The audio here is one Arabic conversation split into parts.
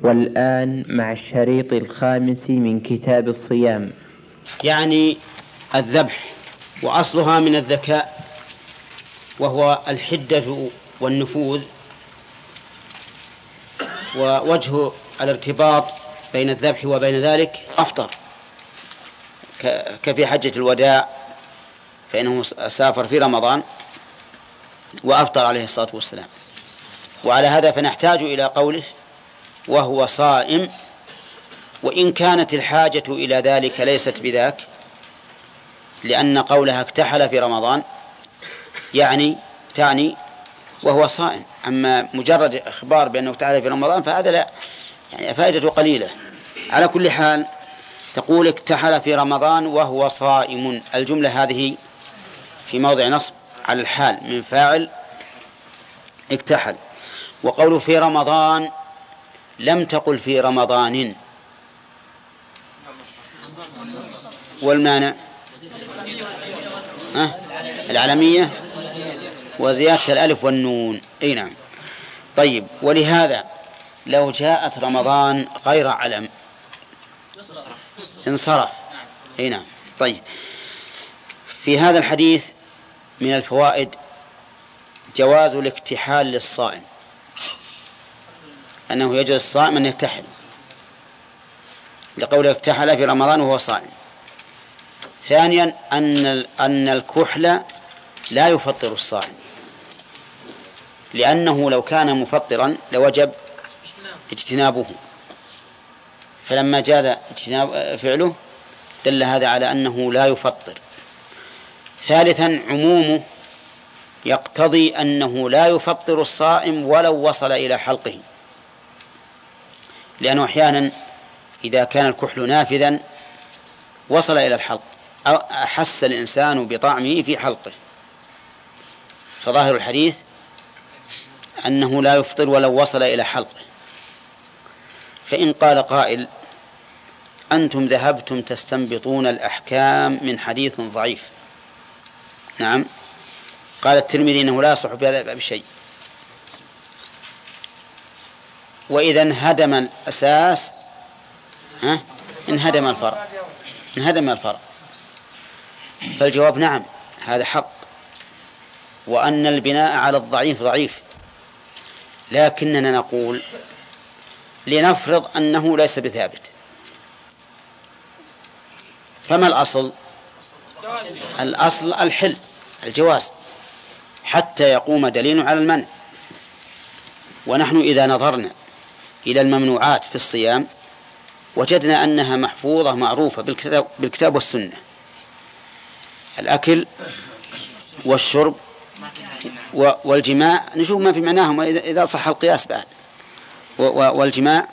والآن مع الشريط الخامس من كتاب الصيام. يعني الذبح، وأصلها من الذكاء، وهو الحدة والنفوذ. ووجه الارتباط بين الذبح وبين ذلك أفطر، كفي حجة الوداع، فإنه سافر في رمضان وأفطر عليه الصلاة والسلام. وعلى هذا فنحتاج إلى قوله وهو صائم، وإن كانت الحاجة إلى ذلك ليست بذاك، لأن قولها اكتحل في رمضان تعني وهو صائم. أما مجرد إخبار بأنه اكتحل في رمضان فهذا لا، يعني فائدته قليلة. على كل حال تقول اكتحل في رمضان وهو صائم، الجملة هذه في موضع نصب على الحال من فاعل اكتحل. وقوله في رمضان لم تقل في رمضان، والمانع العلمية وزيادة الألف والنون. أي نعم. طيب، ولهذا لو جاءت رمضان غير علم انصرف. أي نعم. طيب، في هذا الحديث من الفوائد جواز الاكتحال للصائم، أنه يجوز الصائم أن يكتحل، لقوله اكتحل في رمضان وهو صائم. ثانيا أن الكحل لا يفطر الصائم، لأنه لو كان مفطرا لوجب اجتنابه، فلما جاز فعله دل هذا على أنه لا يفطر. ثالثا عمومه يقتضي أنه لا يفطر الصائم ولو وصل إلى حلقه، لأنه أحيانا إذا كان الكحل نافذا وصل إلى الحلق أو أحس الإنسان بطعمه في حلقه، فظاهر الحديث أنه لا يفطر ولو وصل إلى حلقه. فإن قال قائل أنتم ذهبتم تستنبطون الأحكام من حديث ضعيف، نعم، قال الترمذي إنه لا يصح في هذا الباب شيء، وإذا انهدم الأساس انهدم الفرع. فالجواب نعم، هذا حق، وأن البناء على الضعيف ضعيف، لكننا نقول لنفرض أنه ليس بثابت، فما الأصل الحل الجواز حتى يقوم دليل على المنع. ونحن إذا نظرنا إلى الممنوعات في الصيام وجدنا أنها محفوظة معروفة بالكتاب والسنة: الأكل والشرب والجماع، نشوف ما في معناهم إذا صح القياس بعد، والجماع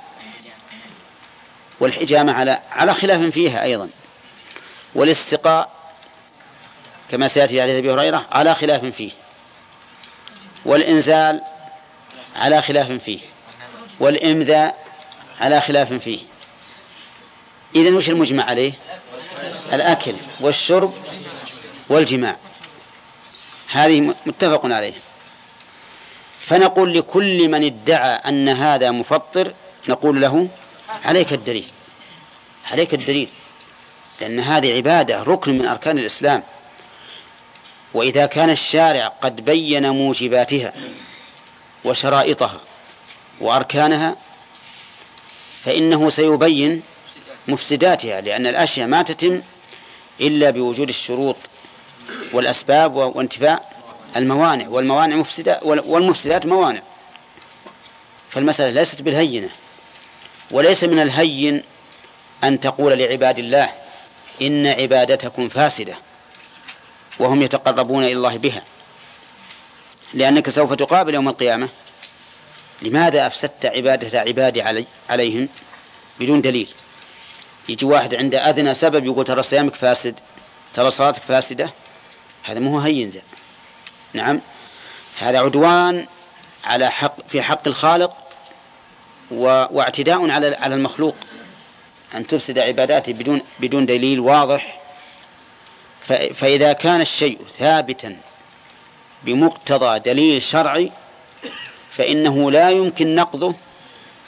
والحجامة على خلاف فيها أيضا، والاستقاء كما سيأتي في حديث أبي هريرة على خلاف فيه، والإنزال على خلاف فيه، والإمذاء على خلاف فيه. إذن وش المجمع عليه؟ الأكل والشرب والجماع، هذه متفق عليه. فنقول لكل من ادعى أن هذا مفطر نقول له عليك الدليل، لأن هذه عبادة ركن من أركان الإسلام، وإذا كان الشارع قد بين موجباتها وشرائطها وأركانها فإنه سيبين مفسداتها، لأن الأشياء ما تتم إلا بوجود الشروط والأسباب وانتفاء الموانع، والموانع مفسدات والمفسدات موانع. فالمسألة ليست بالهينة، وليس من الهين أن تقول لعباد الله إن عبادتكم فاسدة وهم يتقربون إلى الله بها، لأنك سوف تقابل يوم القيامة لماذا أفسدت عبادة عبادي عليهم بدون دليل. يجي واحد عند أدنى سبب يقول ترى صيامك فاسد، ترى صلاتك فاسدة، هذا مو هين ذا. نعم، هذا عدوان في حق الخالق واعتداء على المخلوق، أن تفسد عباداته بدون دليل واضح. فإذا كان الشيء ثابتا بمقتضى دليل شرعي فإنه لا يمكن نقضه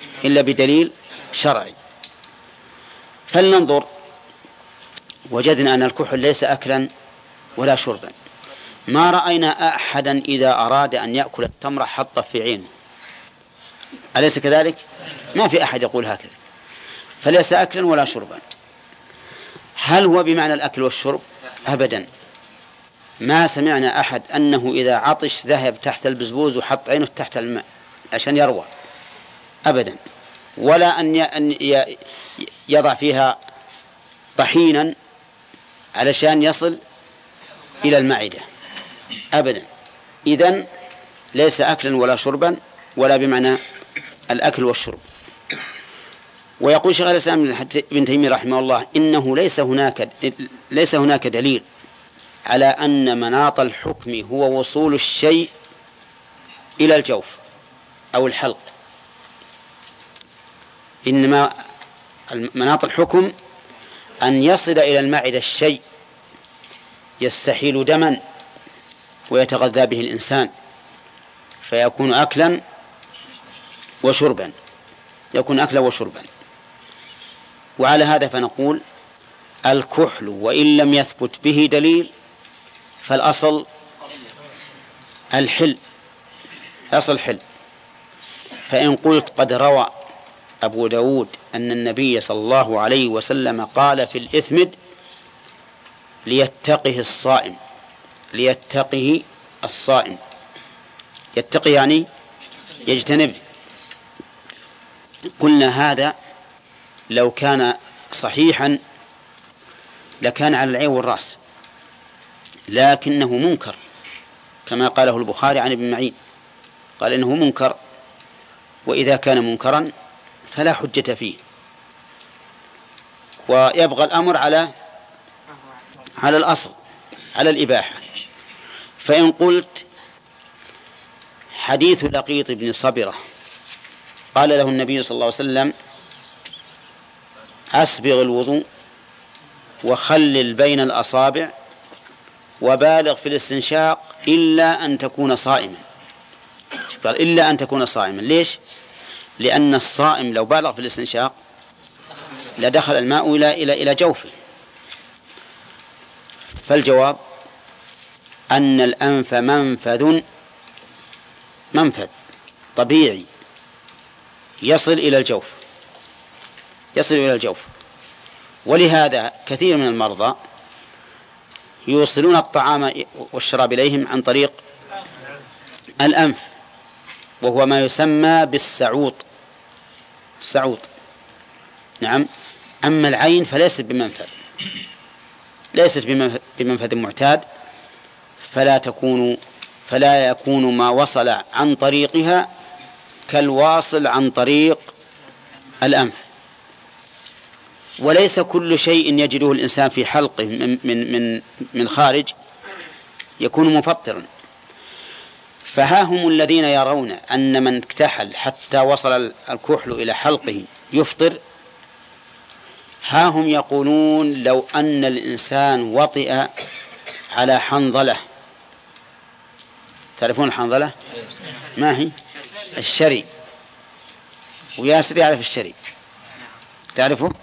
إلا بدليل شرعي. فلننظر، وجدنا أن الكحل ليس أكلا ولا شربا. ما رأينا أحدا إذا أراد أن يأكل التمر حط في عينه، أليس كذلك؟ ما في أحد يقول هكذا، فليس أكلا ولا شربا. هل هو بمعنى الأكل والشرب؟ أبدا، ما سمعنا أحد أنه إذا عطش ذهب تحت البزبوز وحط عينه تحت الماء عشان يروى، أبدا، ولا أن يضع فيها طحينا علشان يصل إلى المعدة، أبدا. إذن ليس أكلا ولا شربا، ولا بمعنى الأكل والشرب. ويقول شيخ الإسلام ابن تيمية رحمه الله إنه ليس هناك دليل على أن مناط الحكم هو وصول الشيء إلى الجوف أو الحلق، إنما مناط الحكم أن يصل إلى المعدة الشيء يستحيل دما ويتغذى به الإنسان فيكون أكلا وشربا، يكون أكلا وشربا. وعلى هذا فنقول الكحل وإن لم يثبت به دليل فالأصل الحل، أصل حل. فإن قلت قد روى أبو داود أن النبي صلى الله عليه وسلم قال في الإثمد ليتقه الصائم، ليتقه الصائم، يتقي يعني يجتنب، قلنا هذا لو كان صحيحا لكان على العين والرأس، لكنه منكر كما قاله البخاري عن ابن معين، قال إنه منكر، وإذا كان منكرا فلا حجة فيه، ويبقى الأمر على الأصل، على الإباحة. فإن قلت حديث لقيط بن صبرة قال له النبي صلى الله عليه وسلم أسبغ الوضوء وخلل بين الأصابع وبالغ في الاستنشاق إلا أن تكون صائما، قال إلا أن تكون صائما. ليش؟ لأن الصائم لو بالغ في الاستنشاق لدخل الماء إلى جوفه. فالجواب أن الأنف منفذ طبيعي يصل إلى الجوف، يصل إلى الجوف. ولهذا كثير من المرضى يوصلون الطعام والشراب إليهم عن طريق الأنف، وهو ما يسمى بالسعوط، السعوط. نعم. أما العين فليست بمنفذ، ليست بمنفذ معتاد، فلا يكون ما وصل عن طريقها كالواصل عن طريق الأنف. وليس كل شيء يجده الإنسان في حلقه من خارج يكون مفطرا. فها هم الذين يرون أن من اكتحل حتى وصل الكحل إلى حلقه يفطر، ها هم يقولون لو أن الإنسان وطئ على حنظلة، تعرفون الحنظلة؟ ما هي؟ الشري، وياسر يعرف الشري، تعرفه؟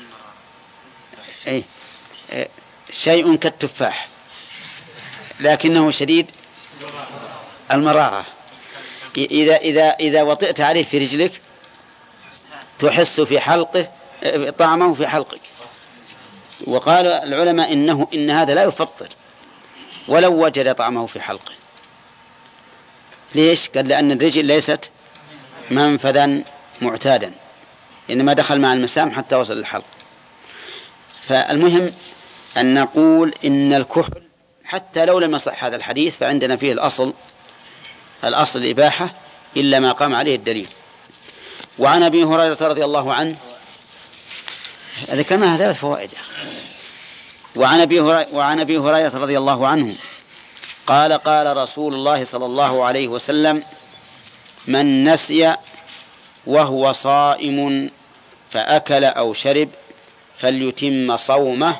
أي شيء كالتفاح لكنه شديد المرارة. إذا وطئت عليه في رجلك تحس في حلقه طعمه في حلقك. وقال العلماء إن هذا لا يفطر ولو وجد طعمه في حلقه. ليش؟ قال لأن الرجل ليست منفذا معتادا، إنما دخل مع المسام حتى وصل للحلق. فالمهم أن نقول إن الكحل حتى لو لم يصح هذا الحديث فعندنا فيه الأصل الإباحة إلا ما قام عليه الدليل. وعن أبي هريرة رضي الله عنه، ذكرنا 3 فوائد. وعن أبي هريرة رضي الله عنه قال قال رسول الله صلى الله عليه وسلم من نسي وهو صائم فأكل أو شرب فليتم صومه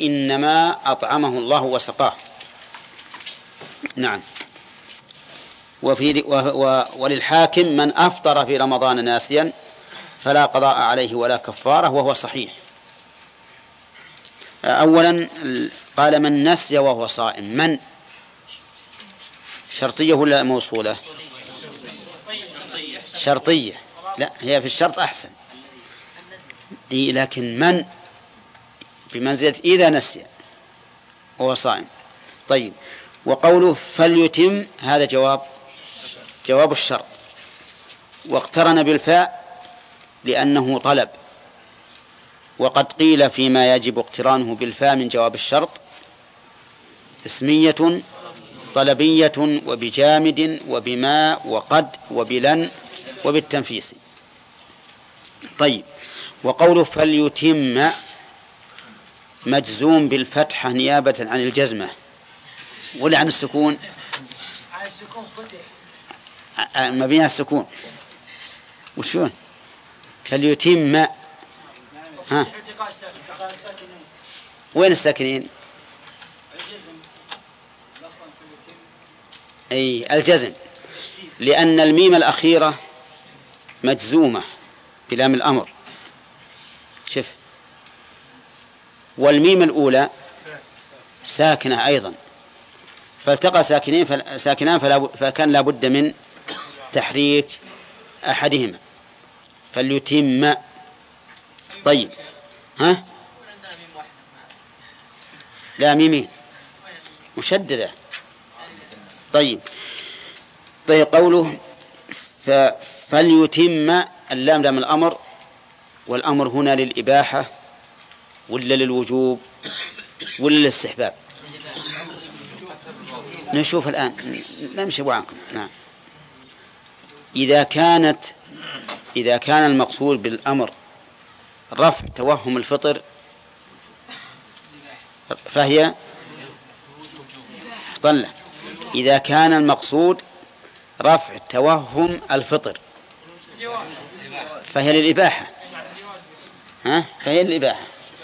فإنما أطعمه الله وسقاه. نعم. وللحاكم من أفطر في رمضان ناسيا فلا قضاء عليه ولا كفارة، وهو صحيح. أولا قال من نسي وهو صائم، من شرطية ولا موصولة؟ شرطية، لا هي في الشرط أحسن، لكن من بمنزلة إذا نسي وهو صائم. طيب، وقوله فليتم هذا جواب الشرط، واقترن بالفاء لأنه طلب، وقد قيل فيما يجب اقترانه بالفاء من جواب الشرط اسمية طلبية وبجامد وبما وقد وبلن وبالتنفيس. طيب، وقوله فليتم مجزوم بالفتحة نيابة عن الجزمة ولا عن السكون؟ مبني على السكون. وشون فليتم؟ ها، وين الساكنين؟ أي الجزم، لأن الميم الأخيرة مجزومة بلام الأمر، شوف، والميم الأولى ساكنة أيضا، فالتقى ساكنان فكان لا بد من تحريك أحدهما، فليتم. طيب، ها، لا ميمين مشددة. طيب، قوله فليتم، اللام لام الأمر، والأمر هنا للإباحة ولا للوجوب ولا للاستحباب؟ نشوف الآن، نمشي عنكم. نعم، إذا كان المقصود بالأمر رفع توهم الفطر فهي طلع. إذا كان المقصود رفع توهم الفطر فهي للإباحة، فهي للإباحة،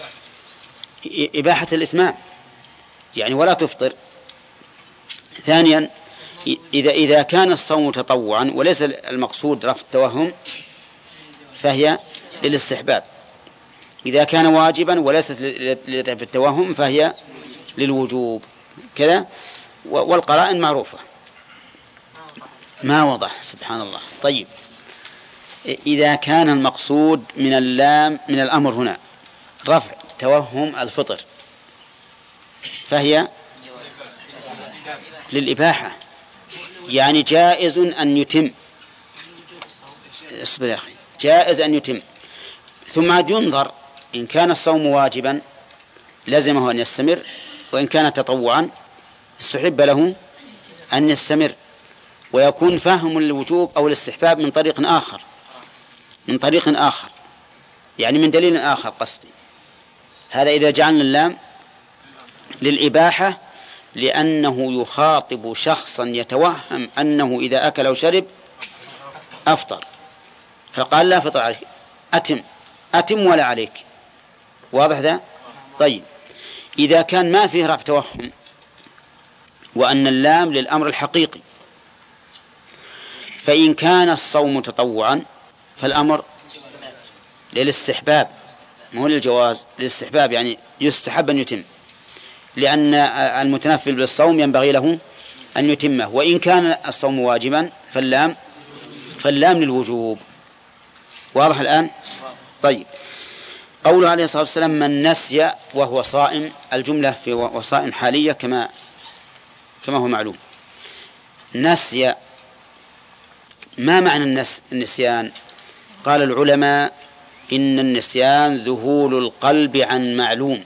إباحة الإتمام يعني ولا تفطر. ثانيا، إذا كان الصوم تطوعا وليس المقصود رفع التوهم فهي للاستحباب. إذا كان واجبا وليست لدفع التوهم فهي للوجوب، كذا. والقرائن معروفة، ما وضح سبحان الله. طيب، إذا كان المقصود من الأمر هنا رفع توهم الفطر فهي للإباحة، يعني جائز أن يتم. اصبر يا أخي، جائز أن يتم. ثم ينظر إن كان الصوم واجبا لزمه أن يستمر، وإن كان تطوعا استحب له أن يستمر، ويكون فهم الوجوب أو الاستحباب من طريق آخر، يعني من دليل آخر قصدي. هذا إذا جعلنا اللام للإباحة، لأنه يخاطب شخصا يتوهم أنه إذا أكل أو شرب أفطر، فقال لا فطر عليك، أتم ولا عليك. واضح ذا؟ طيب، إذا كان ما فيه رفع توهم وأن اللام للأمر الحقيقي، فإن كان الصوم تطوعا فالأمر للاستحباب مو للجواز، للاستحباب، يعني يستحب أن يتم، لأن المتنفل بالصوم ينبغي له أن يتمه. وإن كان الصوم واجبا فاللام للوجوب. واضح الآن؟ طيب، قوله عليه الصلاة والسلام من نسي وهو صائم، الجملة في وصائم حالية كما هو معلوم. نسي، ما معنى النسيان؟ قال العلماء إن النسيان ذهول القلب عن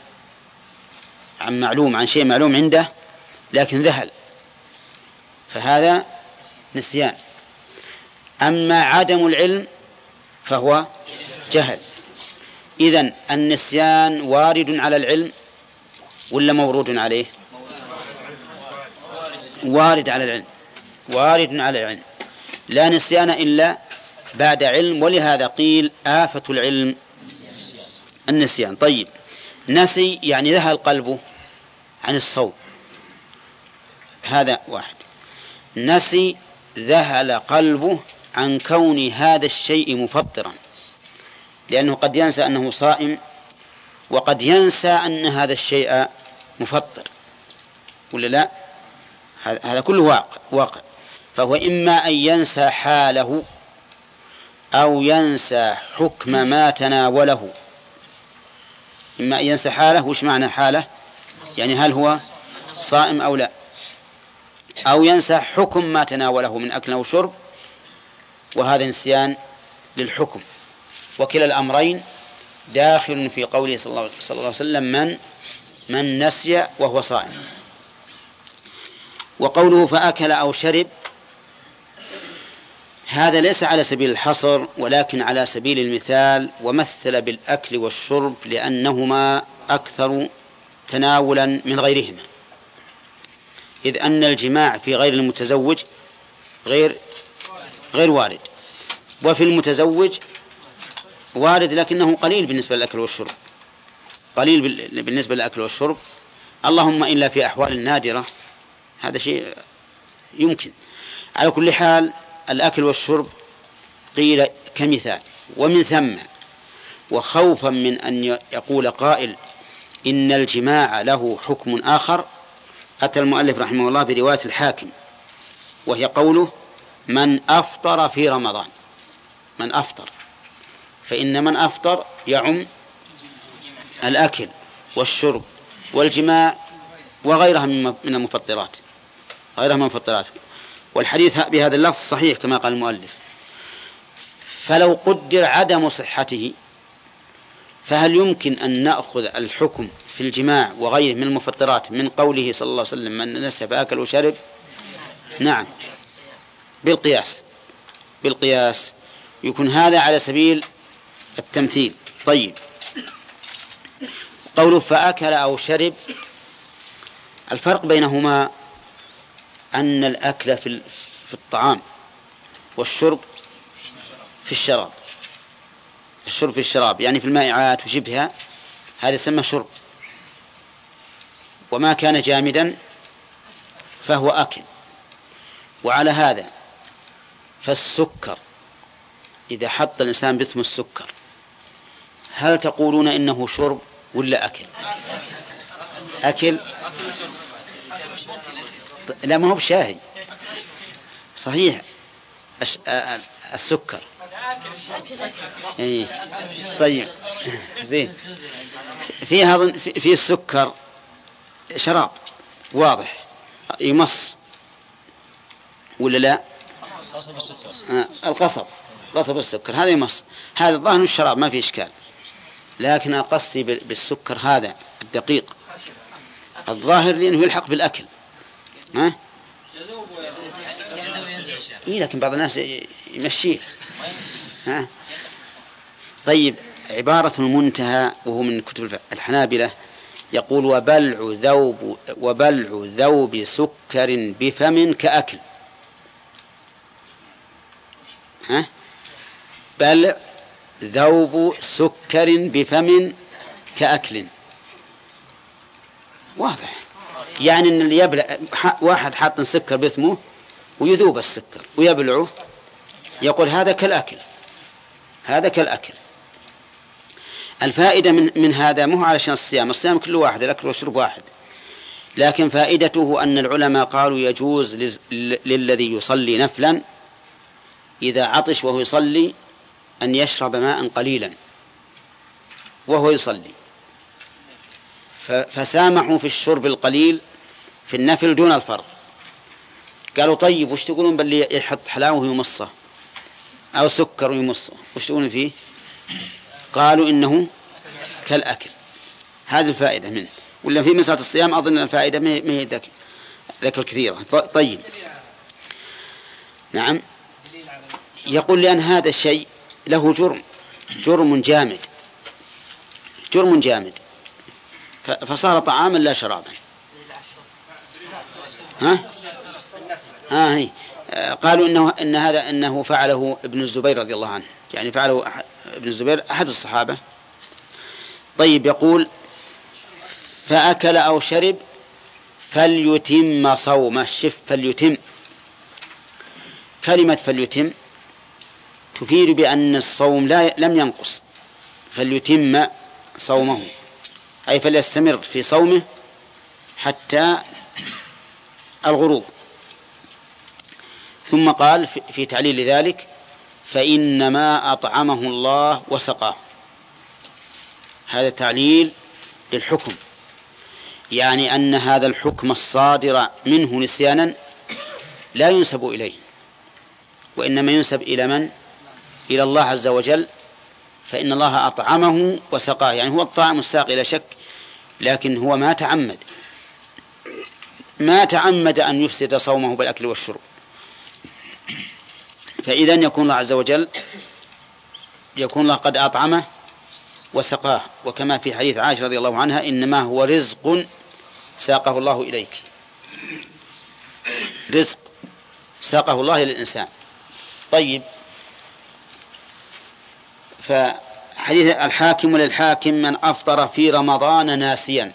عن شيء معلوم عنده لكن ذهل، فهذا نسيان. أما عدم العلم فهو جهل. إذن النسيان وارد على العلم ولا مورود عليه؟ وارد على العلم، لا نسيان إلا بعد علم، ولهذا قيل آفة العلم النسيان. طيب، نسي يعني ذهل قلبه عن الصوم، هذا واحد. نسي ذهل قلبه عن كون هذا الشيء مفطرا، لأنه قد ينسى أنه صائم وقد ينسى أن هذا الشيء مفطر، ولا لا؟ هذا كله واقع. فهو إما أن ينسى حاله أو ينسى حكم ما تناوله. إما أن ينسى حاله، وش معنى حاله؟ يعني هل هو صائم أو لا، أو ينسى حكم ما تناوله من أكل أو شرب، وهذا نسيان للحكم. وكلا الأمرين داخل في قوله صلى الله عليه وسلم من نسي وهو صائم. وقوله فأكل أو شرب، هذا ليس على سبيل الحصر ولكن على سبيل المثال، ومثل بالأكل والشرب لأنهما أكثر تناولا من غيرهما، إذ أن الجماع في غير المتزوج غير وارد، وفي المتزوج وارد لكنه قليل بالنسبة للأكل والشرب، قليل بالنسبة للأكل والشرب، اللهم إلا في أحوال نادرة، هذا شيء يمكن. على كل حال الأكل والشرب قيل كمثال. ومن ثم وخوفا من أن يقول قائل إن الجماع له حكم آخر، أتى المؤلف رحمه الله برواية الحاكم، وهي قوله من أفطر في رمضان. من أفطر، فإن من أفطر يعم الأكل والشرب والجماع وغيرها من المفطرات، والحديث بهذا اللفظ صحيح كما قال المؤلف. فلو قدر عدم صحته، فهل يمكن أن نأخذ الحكم في الجماع وغيره من المفطرات من قوله صلى الله عليه وسلم من نسي فأكل وشرب؟ نعم، بالقياس يكون هذا على سبيل التمثيل. طيب، قوله فأكل أو شرب، الفرق بينهما أن الأكل في الطعام والشرب في الشراب. الشرب في الشراب يعني في المائعات وشبهها، هذا يسمى شرب، وما كان جامدا فهو أكل. وعلى هذا فالسكر إذا حط الإنسان باسم السكر، هل تقولون إنه شرب ولا أكل؟ أكل؟ لا، ما هو بشاهي صحيح. السكر إيه. طيب زين، في السكر شراب واضح يمص ولا لا؟ قصب السكر هذا يمص، هذا الظاهر الشراب ما في إشكال، لكن أقصي بالسكر هذا الدقيق الظاهر لأنه يلحق بالأكل. ها؟ إيه، لكن بعض الناس يمشيه. ها؟ طيب، عبارة المنتهى وهو من كتب الحنابلة يقول وبلع ذوب سكر بفم كأكل. ها؟ بلع ذوب سكر بفم كأكل، واضح يعني أن اللي يبلع، واحد حاط سكر بثمه ويذوب السكر ويبلعه، يقول هذا كالأكل. الفائدة من هذا مو علشان الصيام كله واحد، الأكل والشرب واحد، لكن فائدته أن العلماء قالوا يجوز للذي يصلي نفلا إذا عطش وهو يصلي أن يشرب ماء قليلا وهو يصلي، فسامحوا في الشرب القليل في النفل دون الفرض. قالوا طيب وش تقولون باللي يحط حلاوة ويمصه أو سكر ويمصه، وش تقولون فيه؟ قالوا إنه كالأكل. هذه الفائدة منه، ولا في مسألة الصيام أظن الفائدة ما هي ذاك الكثيرة. طيب، نعم، يقول لأن هذا الشيء له جرم جامد فصار طعاما لا شرابا. هي قالوا إنه فعله ابن الزبير رضي الله عنه، يعني فعله ابن الزبير أحد الصحابة. طيب، يقول فأكل أو شرب فليتم صومه. فليتم كلمة فليتم تفيد بأن الصوم لم ينقص، فليتم صومه أي فليستمر في صومه حتى الغروب. ثم قال في تعليل ذلك: فإنما أطعمه الله وسقاه. هذا تعليل للحكم، يعني أن هذا الحكم الصادر منه نسيانا لا ينسب إليه، وإنما ينسب إلى من؟ إلى الله عز وجل. فإن الله أطعمه وسقاه، يعني هو الطاعم الساقي لا شك، لكن هو ما تعمد أن يفسد صومه بالأكل والشرب. فإذن يكون الله عز وجل قد أطعمه وسقاه، وكما في حديث عائشة رضي الله عنها: إنما هو رزق ساقه الله إليك، رزق ساقه الله للإنسان. طيب، فحديث الحاكم للحاكم: من أفطر في رمضان ناسيا.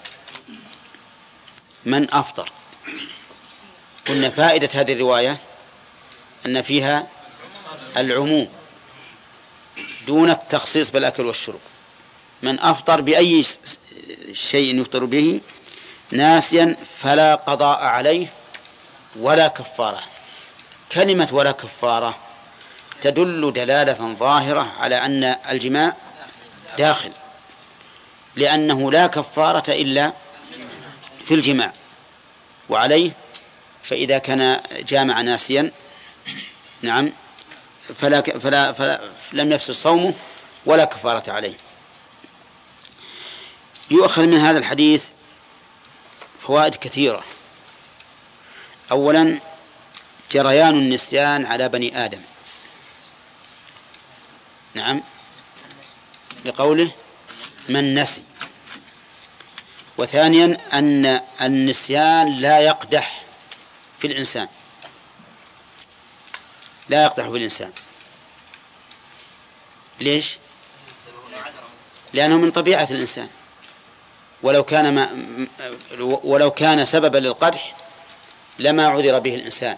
من أفطر، قلنا فائدة هذه الرواية أن فيها العموم دون التخصيص بالأكل والشرب. من أفطر بأي شيء يفطر به ناسيا فلا قضاء عليه ولا كفارة. كلمة ولا كفارة تدل دلالة ظاهرة على أن الجماع داخل، لأنه لا كفارة إلا في الجماع. وعليه فإذا كان جامع ناسيا نعم فلا لم يفسد صومه ولا كفارة عليه. يؤخذ من هذا الحديث فوائد كثيرة. أولا، جريان النسيان على بني آدم، نعم، لقوله من نسي. وثانيا، أن النسيان لا يقدح في الإنسان، لا يقدح في الإنسان. ليش؟ لأنه من طبيعة الإنسان، ولو كان سببا للقدح لما عذر به الإنسان.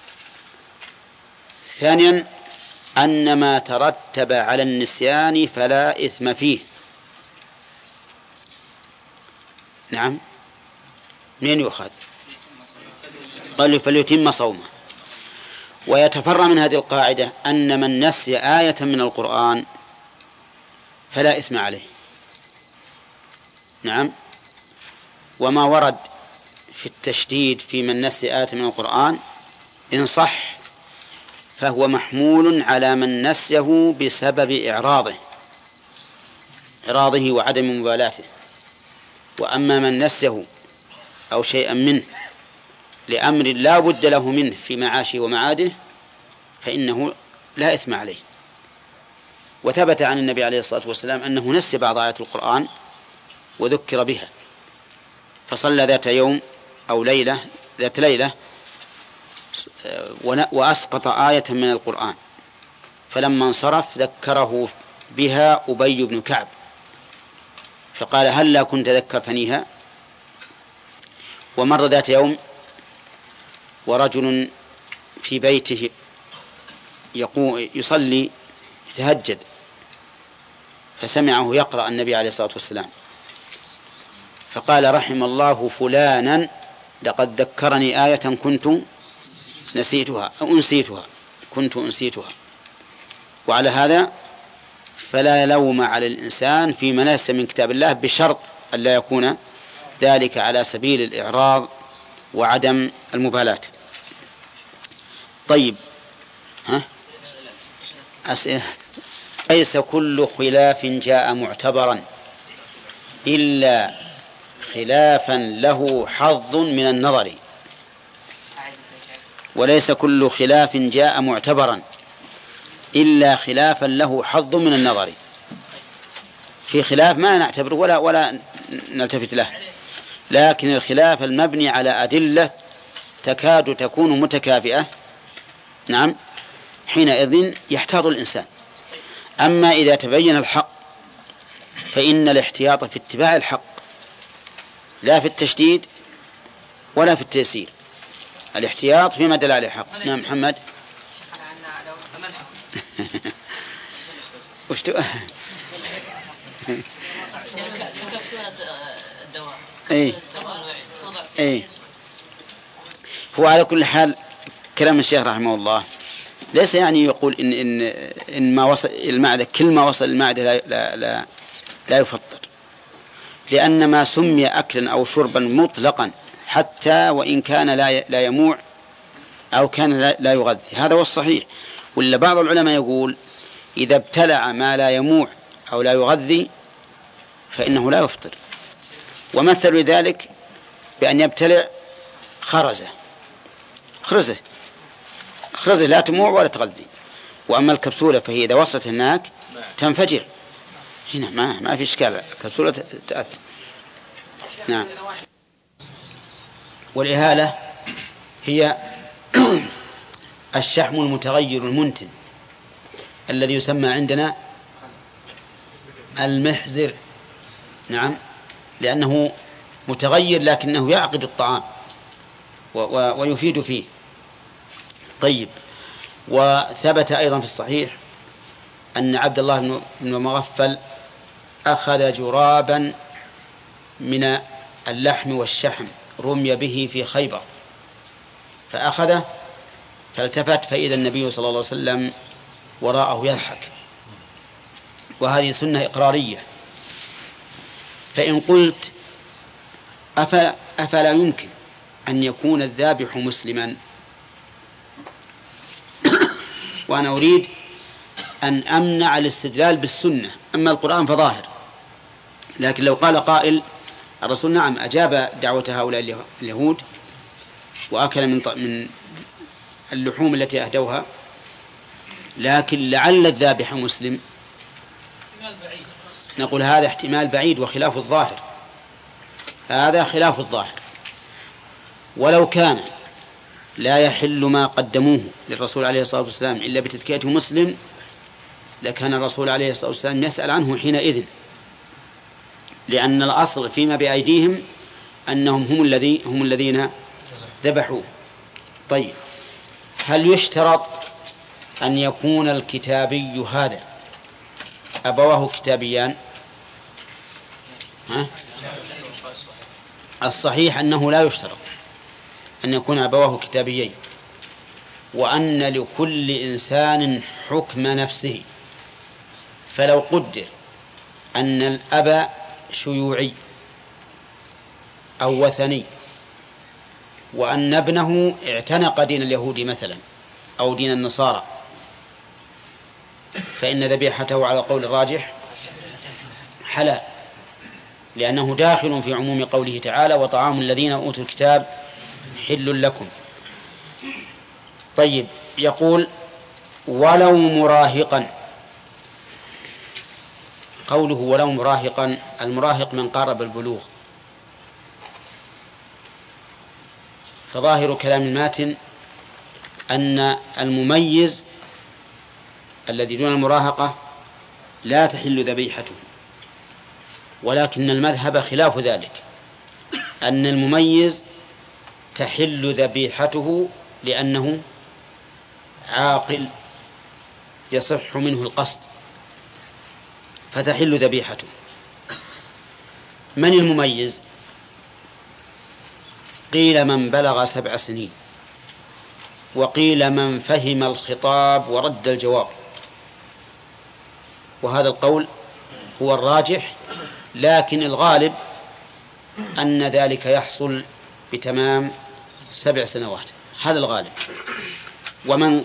ثانيا، أن ما ترتب على النسيان فلا إثم فيه. نعم، منين يؤخذ؟ قال فليتم صومه. ويتفرع من هذه القاعدة أن من نسي آية من القرآن فلا إثم عليه. نعم، وما ورد في التشديد في من نسي آية من القرآن إن صح فهو محمول على من نسيه بسبب إعراضه وعدم مبالاته. وأما من نسيه أو شيئا منه لأمر لا بد له منه في معاشه ومعاده فإنه لا إثم عليه. وثبت عن النبي عليه الصلاة والسلام أنه نسي بعض آيات القرآن وذكر بها، فصلى ذات ليلة وأسقط آية من القرآن، فلما انصرف ذكره بها أبي بن كعب فقال: هلا كنت ذكرتنيها؟ ومر ذات يوم ورجل في بيته يصلي يتهجد، فسمعه يقرأ النبي عليه الصلاة والسلام فقال: رحم الله فلانا لقد ذكرني آية كنت أنسيتها. وعلى هذا فلا لوم على الإنسان فيما نسي من كتاب الله، بشرط أن لا يكون ذلك على سبيل الإعراض وعدم المبالاة. طيب، أسئلة. ليس كل خلاف جاء معتبرا إلا خلافا له حظ من النظر. وليس كل خلاف جاء معتبرا إلا خلافا له حظ من النظر. في خلاف ما نعتبره ولا نلتفت له، لكن الخلاف المبني على أدلة تكاد تكون متكافئة، نعم، حينئذ يحتاط الإنسان. أما إذا تبين الحق فإن الاحتياط في اتباع الحق لا في التشديد ولا في التيسير، الاحتياط فيما دل عليه الحق. نعم محمد. وش اي هو على كل حال كلام الشيخ رحمه الله ليس يعني يقول إن ما وصل المعدة كل ما وصل المعدة لا يفطر، لأن ما سمي أكلا أو شربا مطلقا حتى وإن كان لا يموع أو كان لا يغذي، هذا هو الصحيح. ولا بعض العلماء يقول إذا ابتلع ما لا يموع أو لا يغذي فإنه لا يفطر، ومثل ذلك بأن يبتلع خرزة لا تموع ولا تغذي. وأما الكبسولة فهي إذا وصلت هناك تنفجر، هنا ما في إشكال، الكبسولة تأثر. نعم. والإهالة هي الشحم المتغير المنتن الذي يسمى عندنا المحزر. نعم، لأنه متغير لكنه يعقد الطعام ويفيد فيه. طيب، وثبت أيضا في الصحيح أن عبد الله بن مغفل أخذ جرابا من اللحم والشحم رمي به في خيبر، فأخذه فالتفت فإذا النبي صلى الله عليه وسلم وراءه يضحك، وهذه سنة إقرارية. فإن قلت أفلا يمكن أن يكون الذابح مسلما، وأنا أريد أن أمنع الاستدلال بالسنة، أما القرآن فظاهر. لكن لو قال قائل الرسول نعم أجاب دعوة هؤلاء اليهود وأكل من اللحوم التي أهدوها، لكن لعل الذابح مسلم، نقول هذا احتمال بعيد وخلاف الظاهر، هذا خلاف الظاهر. ولو كان لا يحل ما قدموه للرسول عليه الصلاة والسلام إلا بتذكيته مسلم لكان الرسول عليه الصلاة والسلام يسأل عنه حينئذ، لأن الأصل فيما بأيديهم أنهم هم الذين ذبحوه. طيب، هل يشترط أن يكون الكتابي هذا أبواه كتابيان؟ الصحيح أنه لا يشترط أن يكون أبواه كتابيين، وأن لكل إنسان حكم نفسه. فلو قدر أن الأب شيوعي أو وثني وأن ابنه اعتنق دين اليهود مثلا أو دين النصارى، فإن ذبيحته على القول الراجح حلال، لأنه داخل في عموم قوله تعالى وطعام الذين أوتوا الكتاب حل لكم. طيب، يقول ولو مراهقا، قوله ولو مراهقا، المراهق من قارب البلوغ، فظاهر كلام الماتن أن المميز الذي دون المراهقة لا تحل ذبيحته، ولكن المذهب خلاف ذلك، أن المميز تحل ذبيحته لأنه عاقل يصح منه القصد فتحل ذبيحته. من المميز؟ قيل من بلغ 7 سنين، وقيل من فهم الخطاب ورد الجواب، وهذا القول هو الراجح، لكن الغالب أن ذلك يحصل بتمام 7 سنوات، هذا الغالب. ومن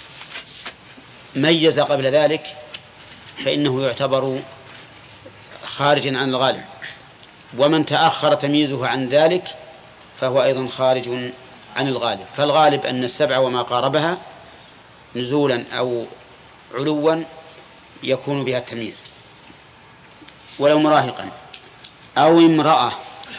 ميز قبل ذلك فإنه يعتبر خارجا عن الغالب، ومن تأخر تمييزه عن ذلك فهو أيضا خارج عن الغالب. فالغالب أن 7 وما قاربها نزولا أو علوا يكون بها التمييز. ولو مراهقا أو امرأة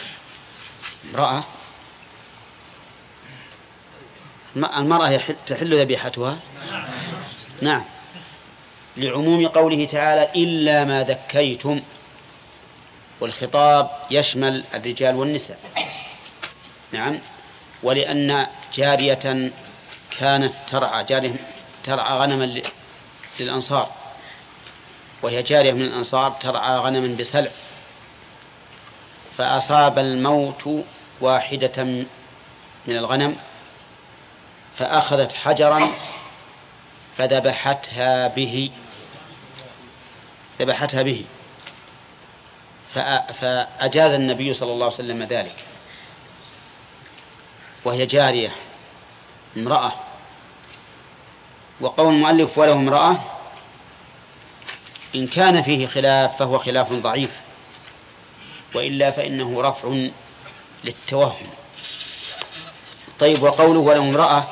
المرأة تحل ذبيحتها؟ نعم، لعموم قوله تعالى إلا ما ذكيتم، والخطاب يشمل الرجال والنساء. نعم، ولأن جارية كانت ترعى غنما للأنصار، وهي جارية من الأنصار ترعى غنما بسلع، فأصاب الموت واحدة من الغنم فأخذت حجرا فذبحتها به فأجاز النبي صلى الله عليه وسلم ذلك، وهي جارية امرأة. وقول المؤلف وله امرأة إن كان فيه خلاف فهو خلاف ضعيف، وإلا فإنه رفع للتوهم. طيب، وقوله وله امرأة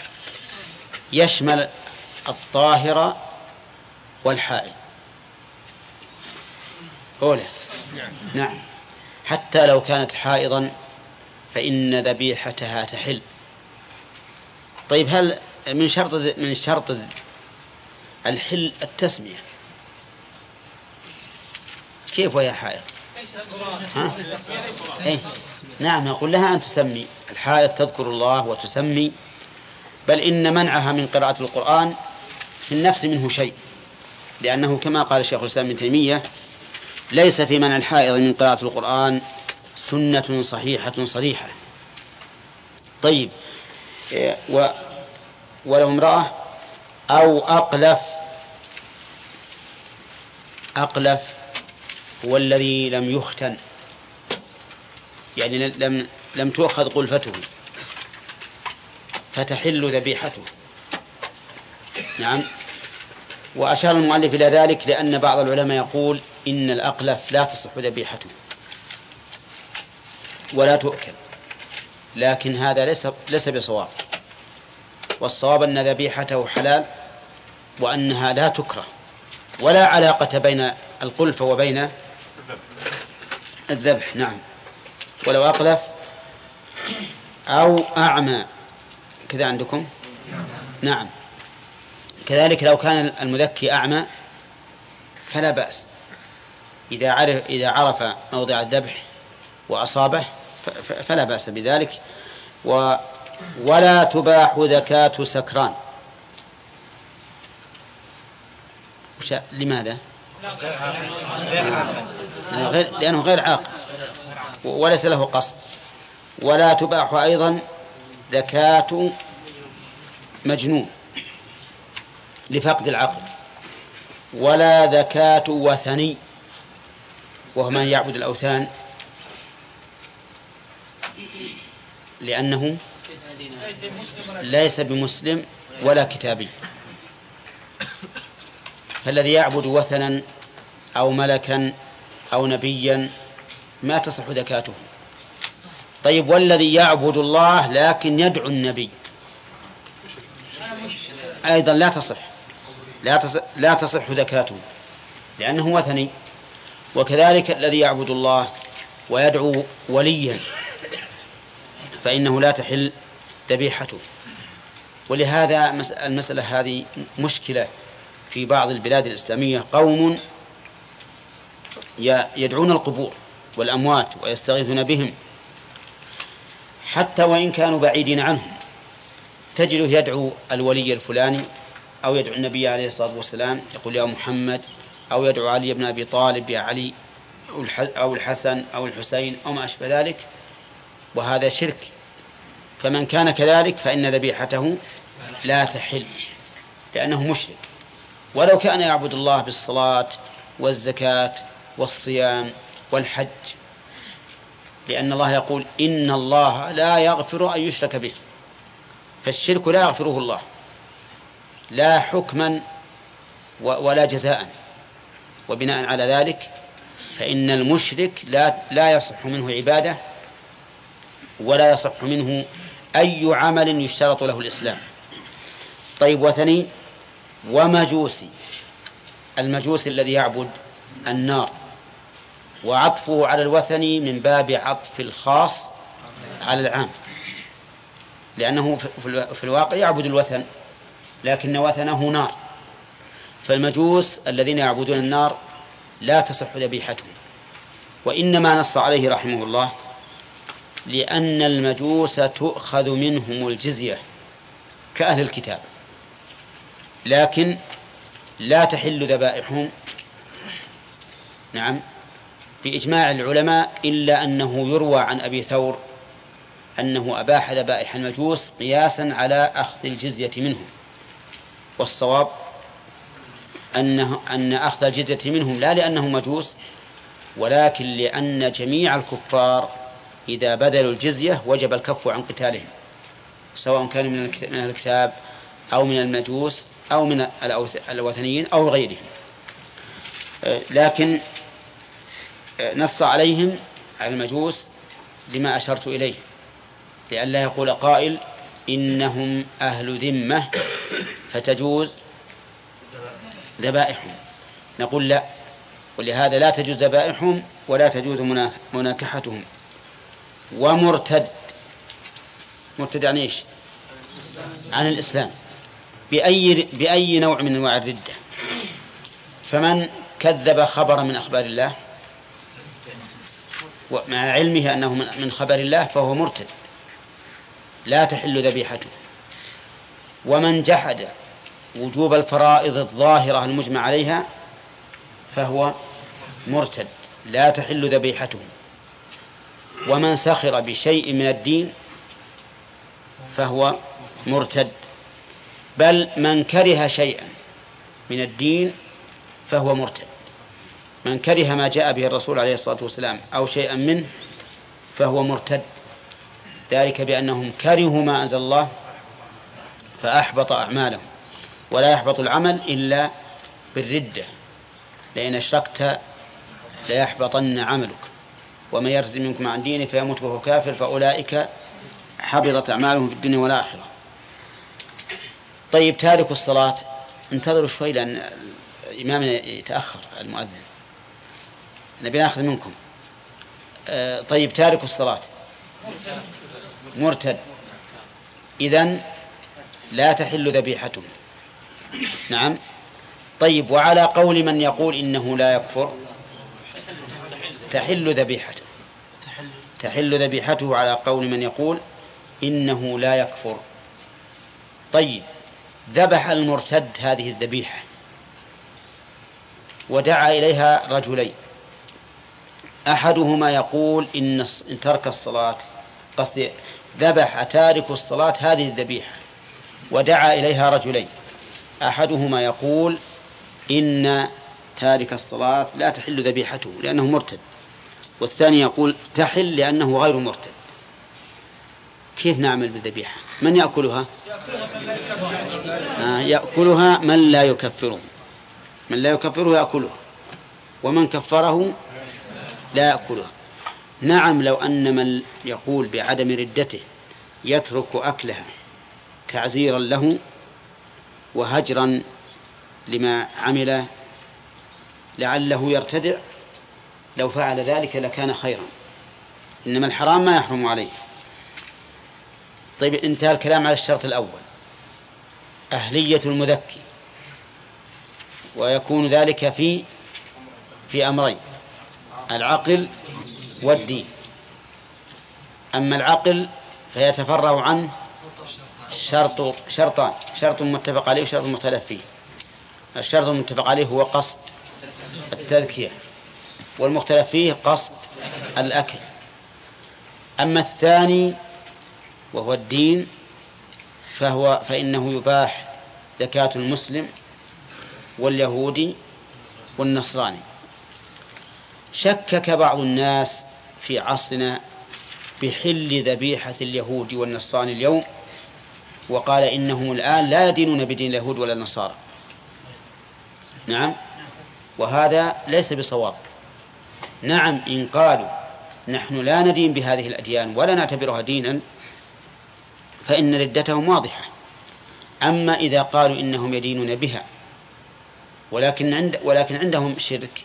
يشمل الطاهرة والحائض أولى. نعم، حتى لو كانت حائضا فإن ذبيحتها تحل. طيب، هل من شرط الحل التسمية؟ كيف وهي حائض؟ إيه؟ نعم، أقول لها أن تسمي. الحائض تذكر الله وتسمي، بل إن منعها من قراءة القرآن في النفس منه شيء، لأنه كما قال الشيخ الإسلام ابن تيمية ليس في منع الحائض من قراءة القرآن سنة صحيحة صريحة. طيب، ولو امرأة أو أقلف هو الذي لم يختن، يعني لم تؤخذ قلفته فتحل ذبيحته. نعم، وأشار المؤلف إلى ذلك لأن بعض العلماء يقول إن الأقلف لا تصح ذبيحته ولا تؤكل، لكن هذا ليس بصواب، والصواب أن ذبيحته حلال وأنها لا تكره، ولا علاقة بين القلفة وبين الذبح. نعم، ولو أقلف أو أعمى كذا عندكم. نعم، كذلك لو كان المذكي أعمى فلا بأس، إذا عرف موضع الذبح وأصابه فلا بأس بذلك. ولا تباح زكاة سكران. لماذا؟ لأنه غير عاقل وليس له قصد. ولا تباح أيضا زكاة مجنون لفقد العقل. ولا زكاة وثني، وهو من يعبد الأوثان، لأنه ليس بمسلم ولا كتابي. فالذي يعبد وثنا أو ملكا أو نبيا ما تصح زكاته. طيب، والذي يعبد الله لكن يدعو النبي أيضا لا تصح زكاته لأنه وثني. وكذلك الذي يعبد الله ويدعو وليا فإنه لا تحل ذبيحته. ولهذا المسألة هذه مشكلة في بعض البلاد الإسلامية، قوم يدعون القبور والأموات ويستغيثون بهم حتى وإن كانوا بعيدين عنهم، تجده يدعو الولي الفلاني أو يدعو النبي عليه الصلاة والسلام يقول يا محمد، أو يدعو علي بن أبي طالب يا علي، أو الحسن أو الحسين أو ما أشبه ذلك، وهذا شرك. فمن كان كذلك فإن ذبيحته لا تحل لأنه مشرك، ولو كان يعبد الله بالصلاة والزكاة والصيام والحج، لأن الله يقول إن الله لا يغفر أن يشرك به، فالشرك لا يغفره الله لا حكما ولا جزاء. وبناء على ذلك فإن المشرك لا يصح منه عبادة ولا يصح منه أي عمل يشترط له الإسلام. طيب، وثني ومجوسي، المجوسي الذي يعبد النار، وعطفه على الوثني من باب عطف الخاص على العام، لأنه في الواقع يعبد الوثن لكن وثنه نار. فالمجوس الذين يعبدون النار لا تصح ذبيحتهم، وإنما نص عليه رحمه الله لأن المجوس تؤخذ منهم الجزية كأهل الكتاب، لكن لا تحل ذبائحهم نعم بإجماع العلماء، إلا أنه يروى عن أبي ثور أنه أباح ذبائح المجوس قياسا على أخذ الجزية منهم، والصواب أن أخذ الجزية منهم لا لأنهم مجوس، ولكن لأن جميع الكفار إذا بذلوا الجزية وجب الكف عن قتالهم، سواء كانوا من الكتاب أو من المجوس أو من الوثنيين أو غيرهم. لكن نص عليهم على المجوس لما أشرت إليه، لئلا يقول قائل إنهم أهل ذمة فتجوز ذبائحهم، نقول لا، ولهذا لا تجوز ذبائحهم ولا تجوز مناكحتهم. ومرتد، مرتد عن إيش؟ عن الإسلام بأي نوع من أنواع الردة. فمن كذب خبر من أخبار الله ومع علمه أنه من خبر الله فهو مرتد لا تحل ذبيحته. ومن جحد وجوب الفرائض الظاهرة المجمع عليها فهو مرتد لا تحل ذبيحته. ومن سخر بشيء من الدين فهو مرتد، بل من كره شيئا من الدين فهو مرتد. من كره ما جاء به الرسول عليه الصلاة والسلام أو شيئا منه فهو مرتد، ذلك بأنهم كرهوا ما أنزل الله فأحبط أعمالهم، ولا يحبط العمل إلا بالردة، لئن أشركت ليحبطن عملك ومن يرتد منكم عن دينه فيموت وهو كافر فأولئك حبطت أعمالهم في الدنيا والآخرة. طيب تارك الصلاة، انتظروا شوي لأن إمامنا يتأخر المؤذن، نبي نأخذ منكم. طيب تارك الصلاة مرتد، إذن لا تحل ذبيحته. نعم. طيب وعلى قول من يقول إنه لا يكفر تحل ذبيحته، تحل ذبيحته على قول من يقول إنه لا يكفر. طيب ذبح المرتد هذه الذبيحة ودعا إليها رجلين، أحدهما يقول إن ترك الصلاة، قصدي ذبح تارك الصلاة هذه الذبيحة ودعا إليها رجلين، أحدهما يقول إن تارك الصلاة لا تحل ذبيحته لأنه مرتد، والثاني يقول تحل لأنه غير مرتد. كيف نعمل بالذبيحة؟ من يأكلها؟ يأكلها من لا يكفره، من لا يكفره يأكلها، ومن كفره لا يأكلها. نعم، لو أن من يقول بعدم ردته يترك أكلها تعزيرا له وهجرا لما عمل لعله يرتدع، لو فعل ذلك لكان خيرا، إنما الحرام ما يحرم عليه. طيب انتهى الكلام على الشرط الأول، أهلية المذكي، ويكون ذلك في أمرين، العقل والدين. أما العقل فيتفرع عنه شرطان، شرط متفق عليه وشرط مختلف فيه. الشرط المتفق عليه هو قصد التذكية، والمختلف فيه قصد الأكل. أما الثاني وهو الدين فإنه يباح زكاة المسلم واليهودي والنصراني. شكك بعض الناس في عصرنا بحل ذبيحة اليهود والنصراني اليوم، وقال إنهم الآن لا يدينون بدين اليهود ولا النصارى. نعم، وهذا ليس بصواب. نعم، إن قالوا نحن لا ندين بهذه الأديان ولا نعتبرها دينا فإن ردتهم واضحة. أما إذا قالوا إنهم يدينون بها ولكن عندهم شرك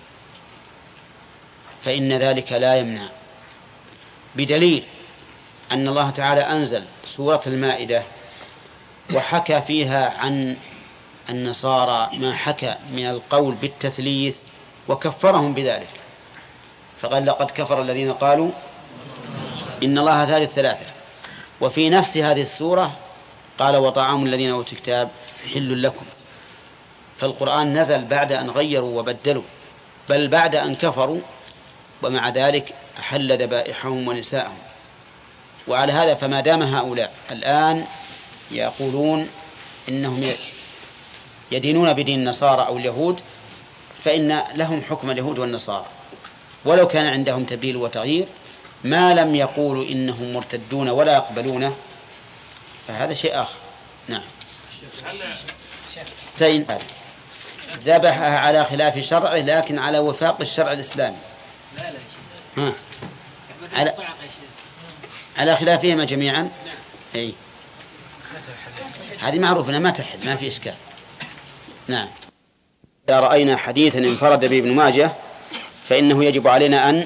فإن ذلك لا يمنع، بدليل أن الله تعالى أنزل سورة المائدة وحكى فيها عن النصارى ما حكى من القول بالتثليث وكفرهم بذلك، فقال لقد كفر الذين قالوا إن الله ثالث ثلاثة. وفي نفس هذه السورة قال وطعام الذين أوتوا الكتاب حل لكم. فالقرآن نزل بعد أن غيروا وبدلوا، بل بعد أن كفروا، ومع ذلك أحل ذبائحهم ونساءهم. وعلى هذا فما دام هؤلاء الآن يقولون إنهم يدينون بدين النصارى أو اليهود، فإن لهم حكم اليهود والنصارى، ولو كان عندهم تبديل وتغيير، ما لم يقولوا إنهم مرتدون ولا يقبلونه، فهذا شيء آخر. نعم. زين، ذبحها على خلاف شرعه لكن على وفاق الشرع الإسلامي. ها. على خلافهما جميعا. أي هذه معروفة أنها ما تحل، ما في إشكال. نعم. إذا رأينا حديثا انفرد به ابن ماجه فإنه يجب علينا أن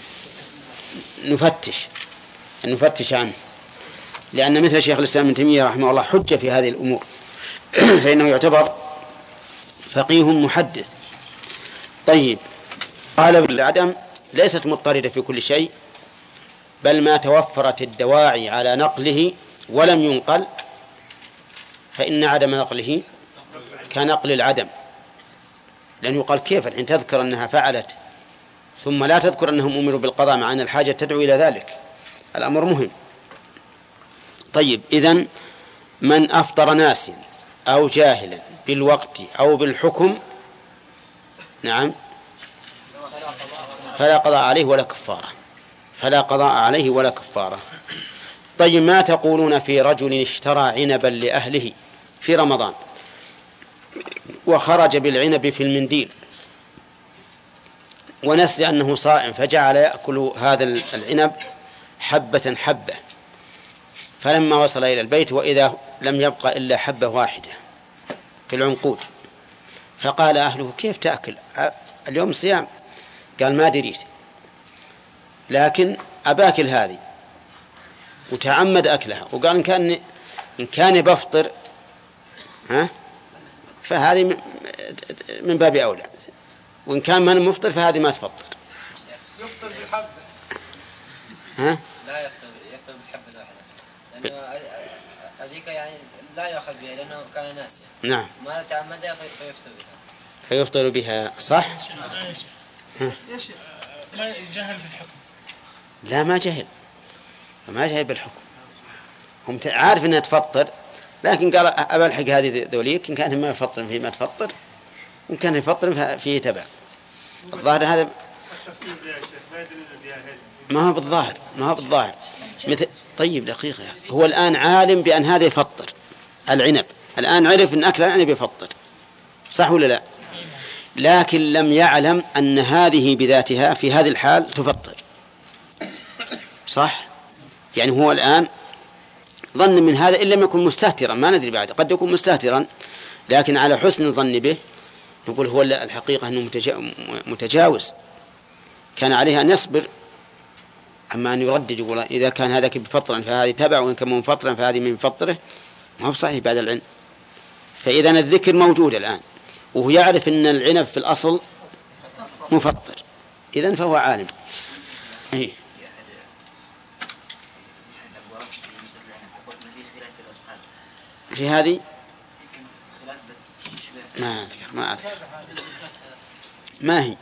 نفتش عنه، لأن مثل شيخ الإسلام ابن تيمية رحمه الله حجة في هذه الأمور فإنه يعتبر فقيه محدث. طيب، قال بالعدم ليست مضطردة في كل شيء، بل ما توفرت الدواعي على نقله ولم ينقل فإن عدم نقله كنقل العدم، لأنه يقال كيف الحين تذكر أنها فعلت ثم لا تذكر أنهم أمروا بالقضاء مع أن الحاجة تدعو إلى ذلك، الأمر مهم. طيب، إذن من أفطر ناسيا أو جاهلا بالوقت أو بالحكم، نعم، فلا قضاء عليه ولا كفارة، فلا قضاء عليه ولا كفارة. طيب، ما تقولون في رجل اشترى عنبا لأهله في رمضان وخرج بالعنب في المنديل ونسي أنه صائم فجعل يأكل هذا العنب حبة حبة، فلما وصل إلى البيت وإذا لم يبقى إلا حبة واحدة في العنقود، فقال أهله كيف تأكل اليوم صيام؟ قال ما دريت، لكن أباكل هذه، وتعمد أكلها وقال إن كان بفطر فهذه من باب أولى، وإن كان من مفطر فهذه ما تفطر. يفطر بالحبة. لا يفطر بالحبة الواحدة، لأنه هذيك يعني لا يأخذ بها لأنه كان ناسيا. نعم. ما تعمدها فيفطر بها. صح. ليش ما جهل بالحكم؟ لا، ما جهل بالحكم، هم عارف أنها تفطر، لكن قال أبا الحق هذه ذوليك، إن كان ما يفطر فيما تفطر، إن كان يفطر فيه تبع. الظاهر هذا ما هو بالظاهر مثل. طيب دقيقة، هو الآن عالم بأن هذا يفطر العنب، الآن عرف أن أكل العنب يفطر، صح ولا لا؟ لكن لم يعلم أن هذه بذاتها في هذه الحال تفطر، صح؟ يعني هو الآن ظن من هذا إن لم يكن مستهترا، ما ندري بعد، قد يكون مستهترا، لكن على حسن الظن به نقول هو الحقيقة أنه متجاوز، كان عليه أن يصبر، أما أن يردد يقول إذا كان هذا بفطرا فهذه تبع، وإن كان منفطرا فهذه من فطره، ما هو صحيح بعد العلم. فإذا الذكر موجود الآن، وهو يعرف أن العنب في الأصل مفطر، إذن فهو عالم. في هذه ما أذكر ما هي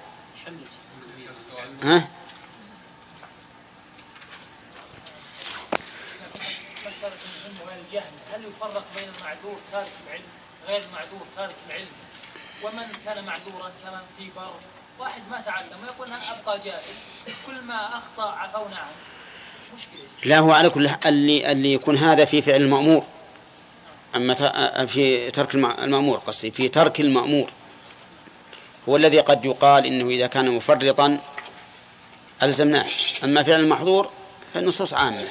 هل يفرق بين المعذور تارك العلم غير المعذور تارك العلم؟ ومن كان معذورا كمان في بر واحد ما تعلم ويقول أنا أبقى جاهل، كل ما أخطأ عفونا عنه، مشكلة. لا، هو على كل اللي يكون هذا في فعل المأمور، أما في ترك المأمور، قصدي في ترك المأمور هو الذي قد يقال إنه إذا كان مفرطا ألزمناه، أما فعل المحظور فالنصوص عامة.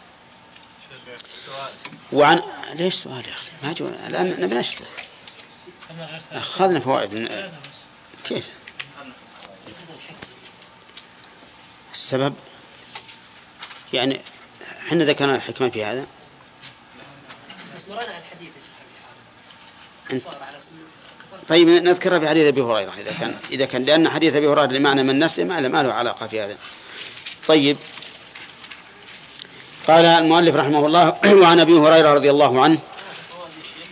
وعن ليش سؤال يا أخي؟ ما جوا الآن نبي نشرح، أخذنا فوائد كيف السبب، يعني حنا ذكرنا الحكمة في هذا. بس نرانا الحديث طيب نذكرها في حديث أبي هريرة إذا كان لأن حديث أبي هريرة لمعنى من نسي ما له علاقة في هذا. طيب، قال المؤلف رحمه الله وعن أبي هريرة رضي الله عنه.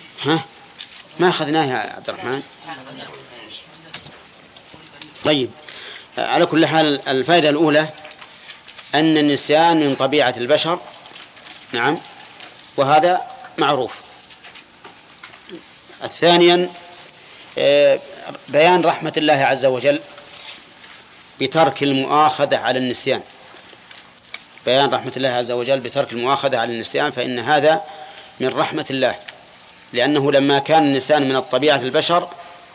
ما أخذناه يا عبد الرحمن؟ طيب، على كل حال الفائدة الأولى أن النسيان من طبيعة البشر، نعم، وهذا معروف. ثانيا بيان رحمة الله عز وجل بترك المؤاخذة على النسيان، بيان رحمة الله عز وجل بترك المؤاخذة على النسيان، فإن هذا من رحمة الله، لأنه لما كان النسيان من الطبيعة البشر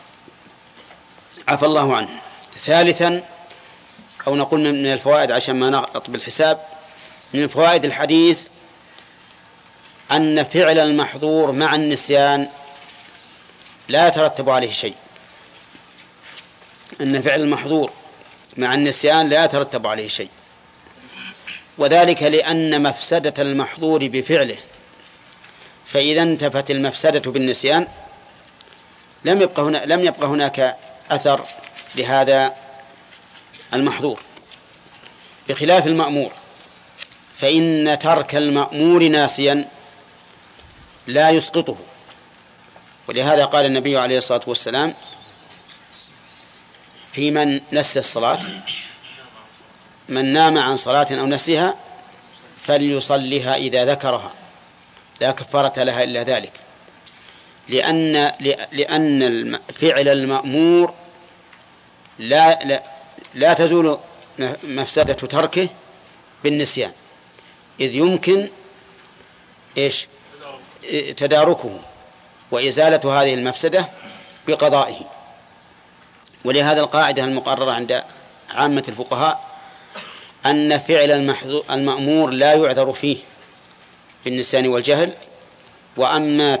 عفى الله عنه. ثالثا أو نقول من الفوائد عشان ما نطب الحساب، من الفوائد الحديث أن فعل المحظور مع النسيان لا يترتب عليه شيء، أن فعل المحظور مع النسيان لا يترتب عليه شيء، وذلك لأن مفسدة المحظور بفعله، فإذا انتفت المفسدة بالنسيان لم يبقى هناك أثر لهذا المحظور، بخلاف المأمور، فإن ترك المأمور ناسيا لا يسقطه. ولهذا قال النبي عليه الصلاة والسلام في من نسي الصلاة: من نام عن صلاة أو نسيها فليصلها إذا ذكرها لا كفارة لها إلا ذلك، لأن فعل المأمور لا تزول مفسدة تركه بالنسيان، إذ يمكن تداركه وإزالة هذه المفسدة بقضائه. ولهذا القاعدة المقررة عند عامة الفقهاء أن فعل المأمور لا يعذر فيه بالنسيان والجهل، وأما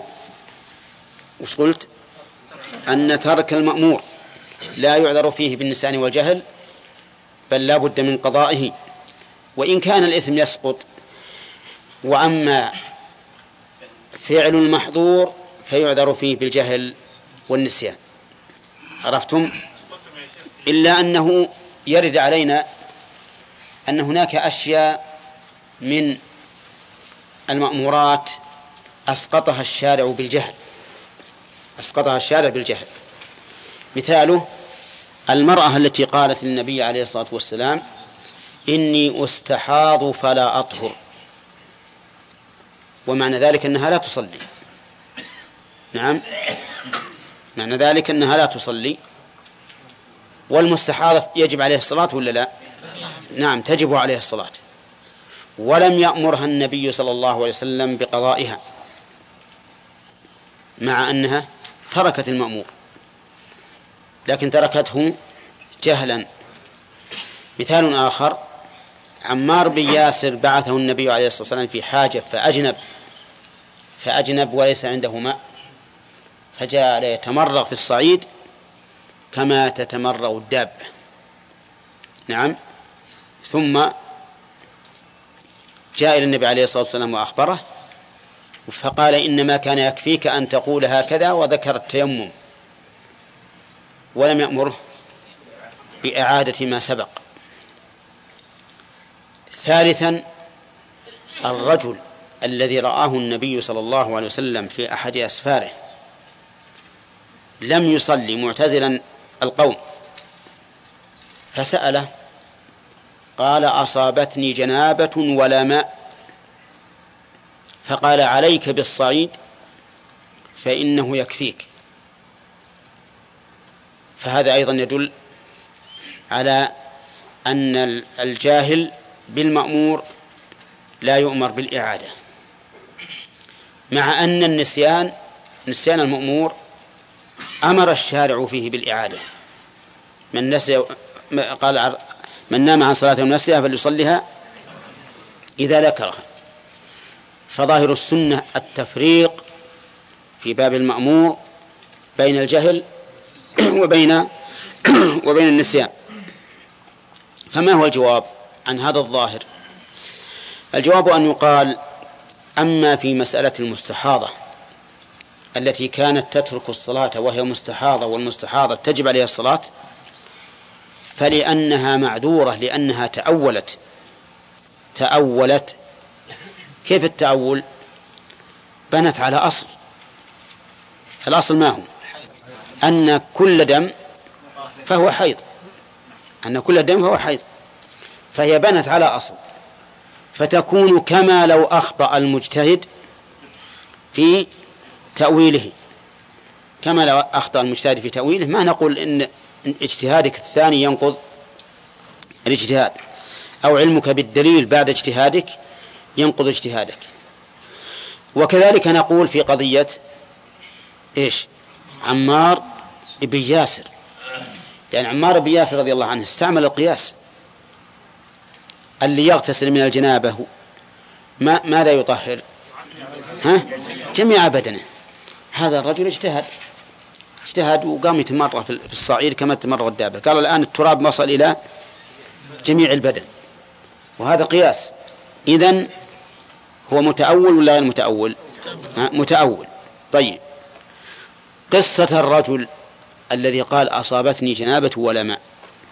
أن ترك المأمور لا يعذر فيه بالنسيان والجهل، بل لا بد من قضائه وإن كان الإثم يسقط. وأما فعل المحظور فيعذر فيه بالجهل والنسيان. عرفتم؟ إلا أنه يرد علينا أن هناك أشياء من المأمورات أسقطها الشارع بالجهل، مثاله المرأة التي قالت للنبي عليه الصلاة والسلام: إني أستحاض فلا أطهر، ومعنى ذلك أنها لا تصلي. نعم، معنى ذلك أنها لا تصلي. والمستحاضة يجب عليه الصلاة ولا لا؟ نعم، تجب عليه الصلاة، ولم يأمرها النبي صلى الله عليه وسلم بقضائها، مع أنها تركت المأمور، لكن تركته جهلا. مثال آخر: عمار بن ياسر بعثه النبي عليه الصلاة والسلام في حاجة فأجنب وليس عنده ماء، فجاء يتمرغ في الصعيد كما تتمرغ الدابة. نعم، ثم جاء إلى النبي عليه الصلاة والسلام وأخبره، فقال: إنما كان يكفيك أن تقول هكذا، وذكر التيمم، ولم يأمره بإعادة ما سبق. ثالثا: الرجل الذي رآه النبي صلى الله عليه وسلم في أحد أسفاره لم يصلي معتزلا القوم، فسأله قال: أصابتني جنابة ولا ماء، فقال: عليك بالصعيد فإنه يكفيك. فهذا أيضا يدل على أن الجاهل بالمأمور لا يؤمر بالإعادة، مع أن نسيان المأمور أمر الشارع فيه بالإعادة. من نسي قال: من نام عن صلاة ونسيها فليصليها إذا ذكرها. فظاهر السنة التفريق في باب المأمور بين الجهل وبين النسيان. فما هو الجواب عن هذا الظاهر؟ الجواب أن يقال: أما في مسألة المستحاضة التي كانت تترك الصلاة وهي مستحاضة، والمستحاضة تجب عليها الصلاة، فلأنها معذورة، لأنها تأولت. كيف التأول؟ بنت على أصل. الأصل ما هو؟ أن كل دم فهو حيض، أن كل دم هو حيض، فهي بنت على أصل، فتكون كما لو أخطأ المجتهد في تأويله. كما لو أخطأ المجتهد في تأويله، ما نقول إن اجتهادك الثاني ينقض الاجتهاد، أو علمك بالدليل بعد اجتهادك ينقض اجتهادك. وكذلك نقول في قضية إيش؟ عمار بن ياسر، لأن عمار بن ياسر رضي الله عنه استعمل القياس. اللي يغتسل من الجنابة ماذا يطهر؟ جميع بدنه. هذا الرجل اجتهد وقام يتمرغ في الصعيد كما تمرغ الدابة، قال الآن التراب وصل إلى جميع البدن، وهذا قياس. إذن هو متأول ولا غير متأول؟ متأول. طيب، قصة الرجل الذي قال أصابتني جنابة ولا ماء،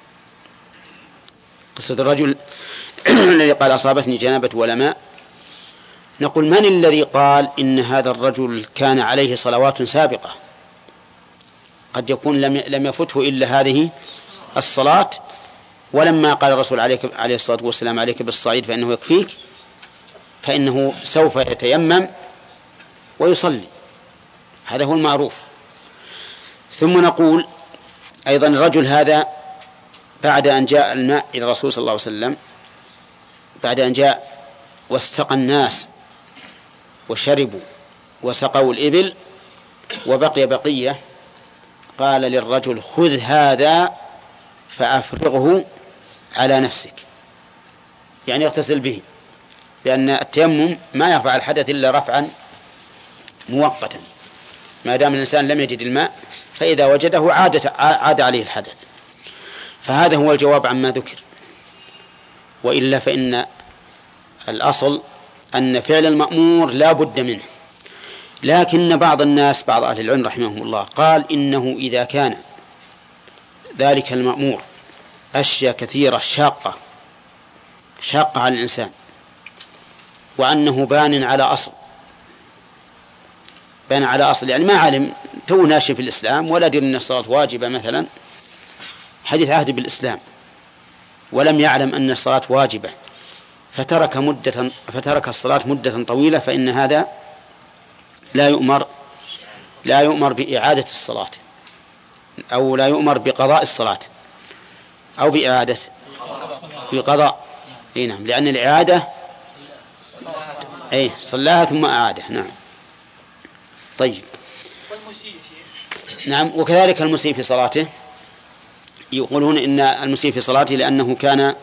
قصة الرجل الذي قال أصابتني جنابة ولا ماء، نقول من الذي قال إن هذا الرجل كان عليه صلوات سابقة؟ قد يكون لم يفته إلا هذه الصلاة، ولما قال الرسول عليه الصلاة والسلام عليك بالصعيد فإنه يكفيك، فإنه سوف يتيمم ويصلي، هذا هو المعروف. ثم نقول أيضا الرجل هذا بعد أن جاء الماء إلى الرسول صلى الله عليه وسلم، بعد أن جاء واستقى الناس وشربوا وسقوا الإبل وبقي بقية، قال للرجل خذ هذا فأفرغه على نفسك، يعني اغتسل به، لأن التيمم ما يرفع الحدث إلا رفعا مؤقتا، ما دام الإنسان لم يجد الماء، فإذا وجده عاد عليه الحدث. فهذا هو الجواب عما ذكر. وإلا فإن الأصل أن فعل المأمور لا بد منه، لكن بعض الناس، بعض أهل العلم رحمهم الله، قال إنه إذا كان ذلك المأمور أشياء كثيرة شاقة على الإنسان، وأنه بان على أصل، يعني ما علم، تو ناشئ في الإسلام ولا يدري أن الصلاة واجبة مثلا، حديث عهد بالإسلام، ولم يعلم أن الصلاة واجبة، فترك الصلاة مدة طويلة، فإن هذا لا يؤمر بإعادة الصلاة، أو لا يؤمر بقضاء الصلاة، أو بإعادة بقضاء. نعم، لأن الإعادة صلاها ثم أعاده. نعم. طيب. نعم. وكذلك المسيء في صلاته، يقولون إن المسيء في صلاته لأنه كان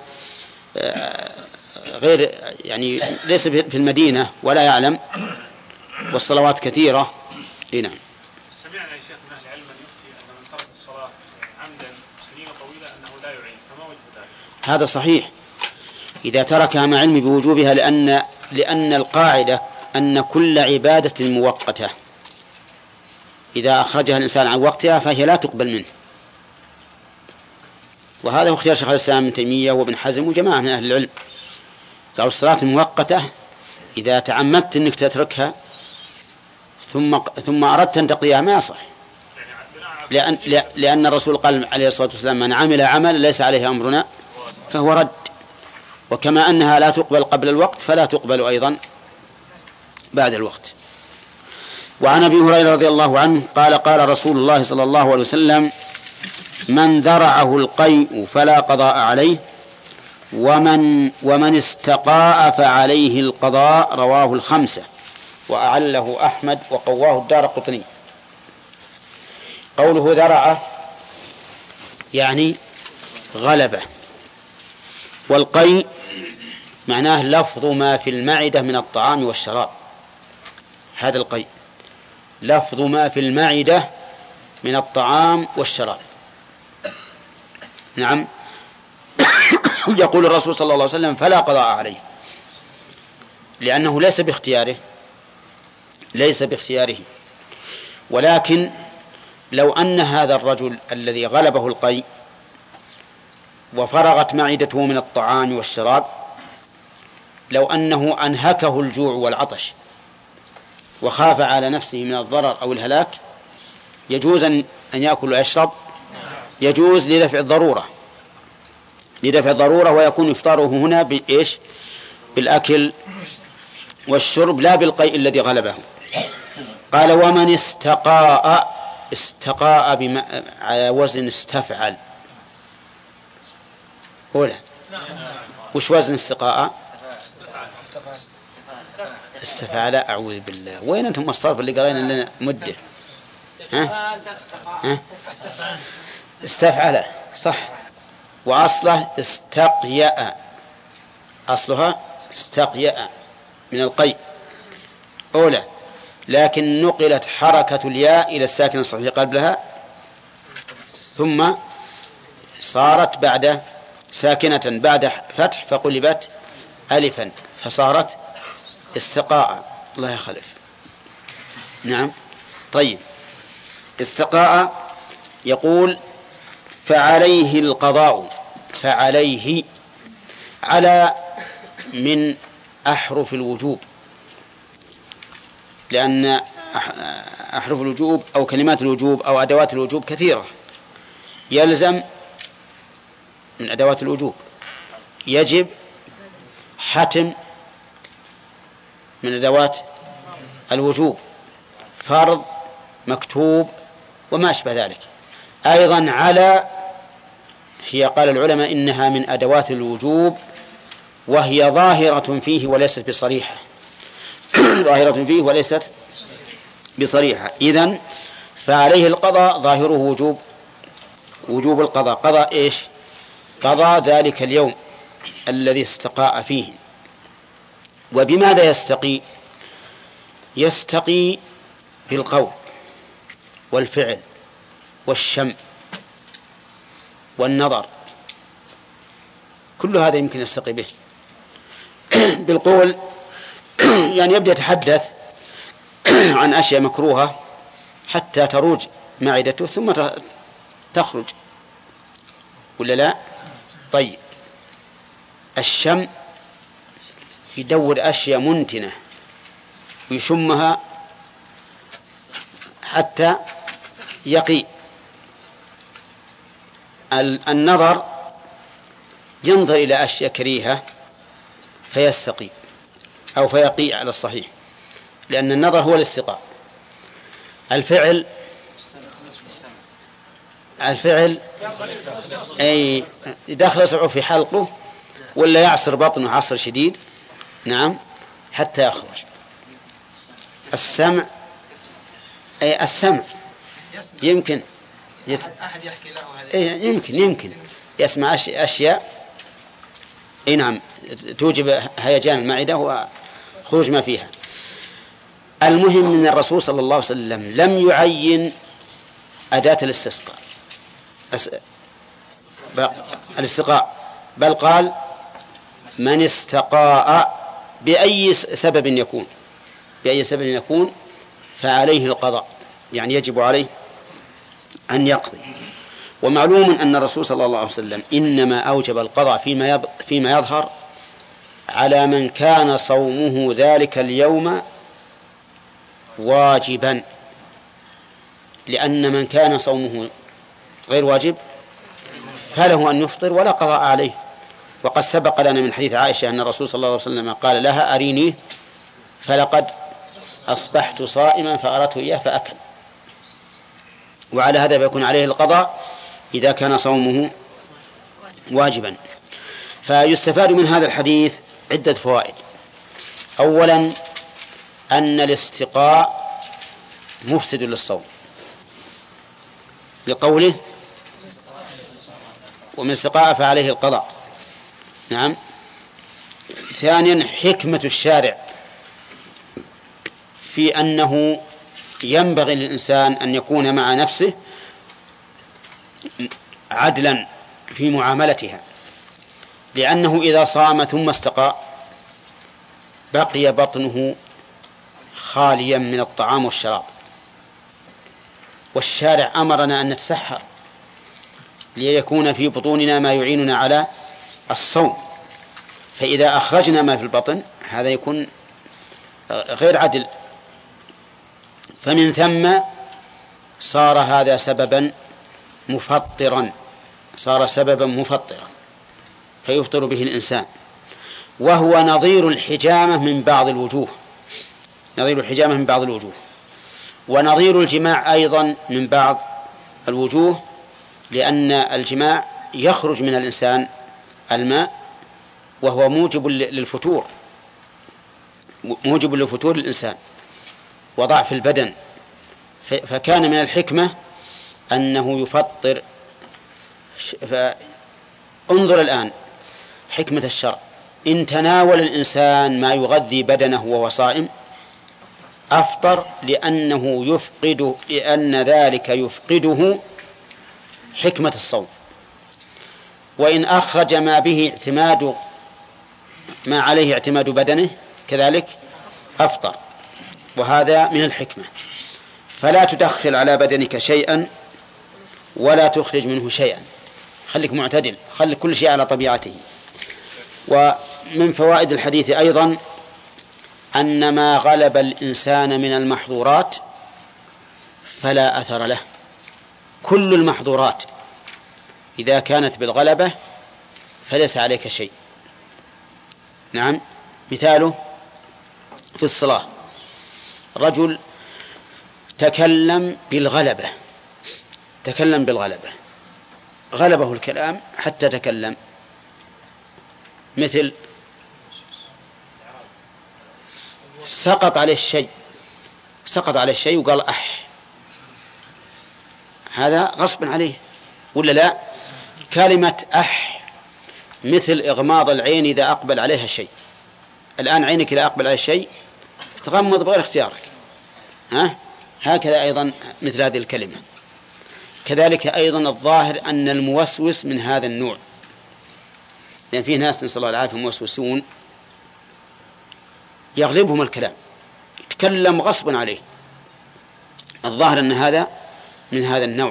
غير، يعني ليس في المدينة ولا يعلم، والصلوات كثيرة. نعم. سمعنا يا شيخ من أهل العلم أن يفتي أن من ترك الصلاة عمدا سنين طويلة أنه لا يعيد، فما وجه ذلك؟ هذا صحيح إذا تركها مع علم بوجوبها، لأن القاعدة أن كل عبادة مؤقتة إذا أخرجها الإنسان عن وقتها فهي لا تقبل منه. وهذا هو اختيار شيخ الإسلام ابن تيمية وابن حزم وجماعة من أهل العلم، قالوا الصلاة المؤقتة إذا تعمدت أنك تتركها ثم أردت أن تقضيها ما يصح، لأن الرسول قال عليه الصلاة والسلام من عمل عمل ليس عليه أمرنا فهو رد. وكما أنها لا تقبل قبل الوقت فلا تقبل أيضا بعد الوقت. وعن أبي هريرة رضي الله عنه قال قال رسول الله صلى الله عليه وسلم من ذرعه القيء فلا قضاء عليه ومن استقاء فعليه القضاء. رواه الخمسة وأعله أحمد وقواه الدارقطني. قوله ذرعه يعني غلبة، والقيء معناه لفظ ما في المعدة من الطعام والشراب. هذا القيء لفظ ما في المعدة من الطعام والشراب. نعم. يقول الرسول صلى الله عليه وسلم فلا قضاء عليه، لأنه ليس باختياره. ولكن لو أن هذا الرجل الذي غلبه القيء وفرغت معدته من الطعام والشراب، لو أنه أنهكه الجوع والعطش وخاف على نفسه من الضرر أو الهلاك، يجوز أن يأكل ويشرب، يجوز لدفع الضرورة، لدفع الضرورة، ويكون إفطاره هنا بإيش؟ بالأكل والشرب لا بالقيء الذي غلبه. قال ومن استقاء على وزن استفعل. أولى وش وزن استقاء؟ استفعل. أعوذ بالله، وين أنتم الصرف اللي قرينا لنا مدة؟ ها؟ استفعل صح، وأصله استقيأ، أصلها استقيأ من القيء أولى، لكن نقلت حركة الياء إلى الساكن الصحيح قبلها، ثم صارت بعد ساكنة بعد فتح فقلبت ألفا فصارت استقاء. الله يخلف. نعم. طيب، استقاء يقول فعليه القضاء. فعليه على من أحرف الوجوب، لأن أحرف الوجوب أو كلمات الوجوب أو أدوات الوجوب كثيرة. يلزم من أدوات الوجوب، يجب، حتم من أدوات الوجوب، فرض، مكتوب، وما أشبه ذلك. أيضا على هي قال العلماء إنها من أدوات الوجوب، وهي ظاهرة فيه وليست بصريحة. ظاهرة فيه وليست بصريحة. إذن فعليه القضاء ظاهره وجوب القضاء. قضاء إيش؟ قضى ذلك اليوم الذي استقاء فيه. وبماذا يستقي؟ يستقي بالقول والفعل والشم والنظر، كل هذا يمكن يستقي به. بالقول يعني يبدأ يتحدث عن أشياء مكروهة حتى تروج معدته ثم تخرج، ولا لا؟ طيب، الشم يدور أشياء منتنة ويشمها حتى يقي. النظر ينظر إلى أشياء كريهة فيستقي أو فيقي على الصحيح، لأن النظر هو الاستقاء. الفعل أي داخل أصبعه في حلقه ولا يعصر بطنه عصر شديد، نعم، حتى يخرج. السمع أي السمع يمكن أحد يحكي له هذا، يمكن يسمع أشياء نعم توجب هيجان المعدة وخروج ما فيها. المهم أن الرسول صلى الله عليه وسلم لم يعين أداة الاستقاء، بل قال من استقاء بأي سبب يكون فعليه القضاء، يعني يجب عليه أن يقضي. ومعلوم أن الرسول صلى الله عليه وسلم إنما أوجب القضاء فيما يظهر على من كان صومه ذلك اليوم واجبا، لأن من كان صومه غير واجب فله أن يفطر ولا قضاء عليه. وقد سبق لنا من حديث عائشة أن الرسول صلى الله عليه وسلم قال لها أرينيه فلقد أصبحت صائما فأردت إياه فأكل. وعلى هذا فيكون عليه القضاء إذا كان صومه واجبا. فيستفاد من هذا الحديث عدة فوائد. أولا أن الاستقاء مفسد للصوم لقوله ومن استقاء فعليه القضاء. نعم. ثانيا حكمة الشارع في أنه ينبغي للإنسان أن يكون مع نفسه عدلا في معاملتها، لأنه إذا صام ثم استقاء بقي بطنه خاليا من الطعام والشراب، والشارع أمرنا أن نتسحر ليكون في بطوننا ما يعيننا على الصوم، فإذا أخرجنا ما في البطن هذا يكون غير عدل. فمن ثم صار هذا سببا مفطرا، فيفطر به الإنسان، وهو نظير الحجامة من بعض الوجوه، نظير الحجامة من بعض الوجوه، ونظير الجماع أيضا من بعض الوجوه، لأن الجماع يخرج من الإنسان الماء وهو موجب للفتور، موجب للفتور الإنسان وضعف البدن، فكان من الحكمة أنه يفطر. فانظر الآن حكمة الشرع، إن تناول الإنسان ما يغذي بدنه وهو صائم أفطر، لأن ذلك يفقده حكمة الصوم. وإن أخرج ما عليه اعتماد بدنه كذلك أفطر، وهذا من الحكمة. فلا تدخل على بدنك شيئا ولا تخرج منه شيئا، خليك معتدل، خلي كل شيء على طبيعته. ومن فوائد الحديث أيضا أن ما غلب الإنسان من المحظورات فلا أثر له. كل المحظورات إذا كانت بالغلبة فليس عليك شيء. نعم، مثاله في الصلاة، رجل تكلم بالغلبة، غلبه الكلام حتى تكلم، مثل سقط عليه الشيء وقال هذا غصب عليه ولا لا؟ كلمة مثل إغماض العين إذا أقبل عليها شيء. الآن عينك إذا أقبل عليها شيء تغمض بغير اختيارك، هكذا أيضا مثل هذه الكلمة. كذلك أيضا الظاهر أن الموسوس من هذا النوع، لأن فيه ناس نسأل الله العافية موسوسون يغلبهم الكلام، يتكلم غصبا عليه. الظاهر أن هذا من هذا النوع،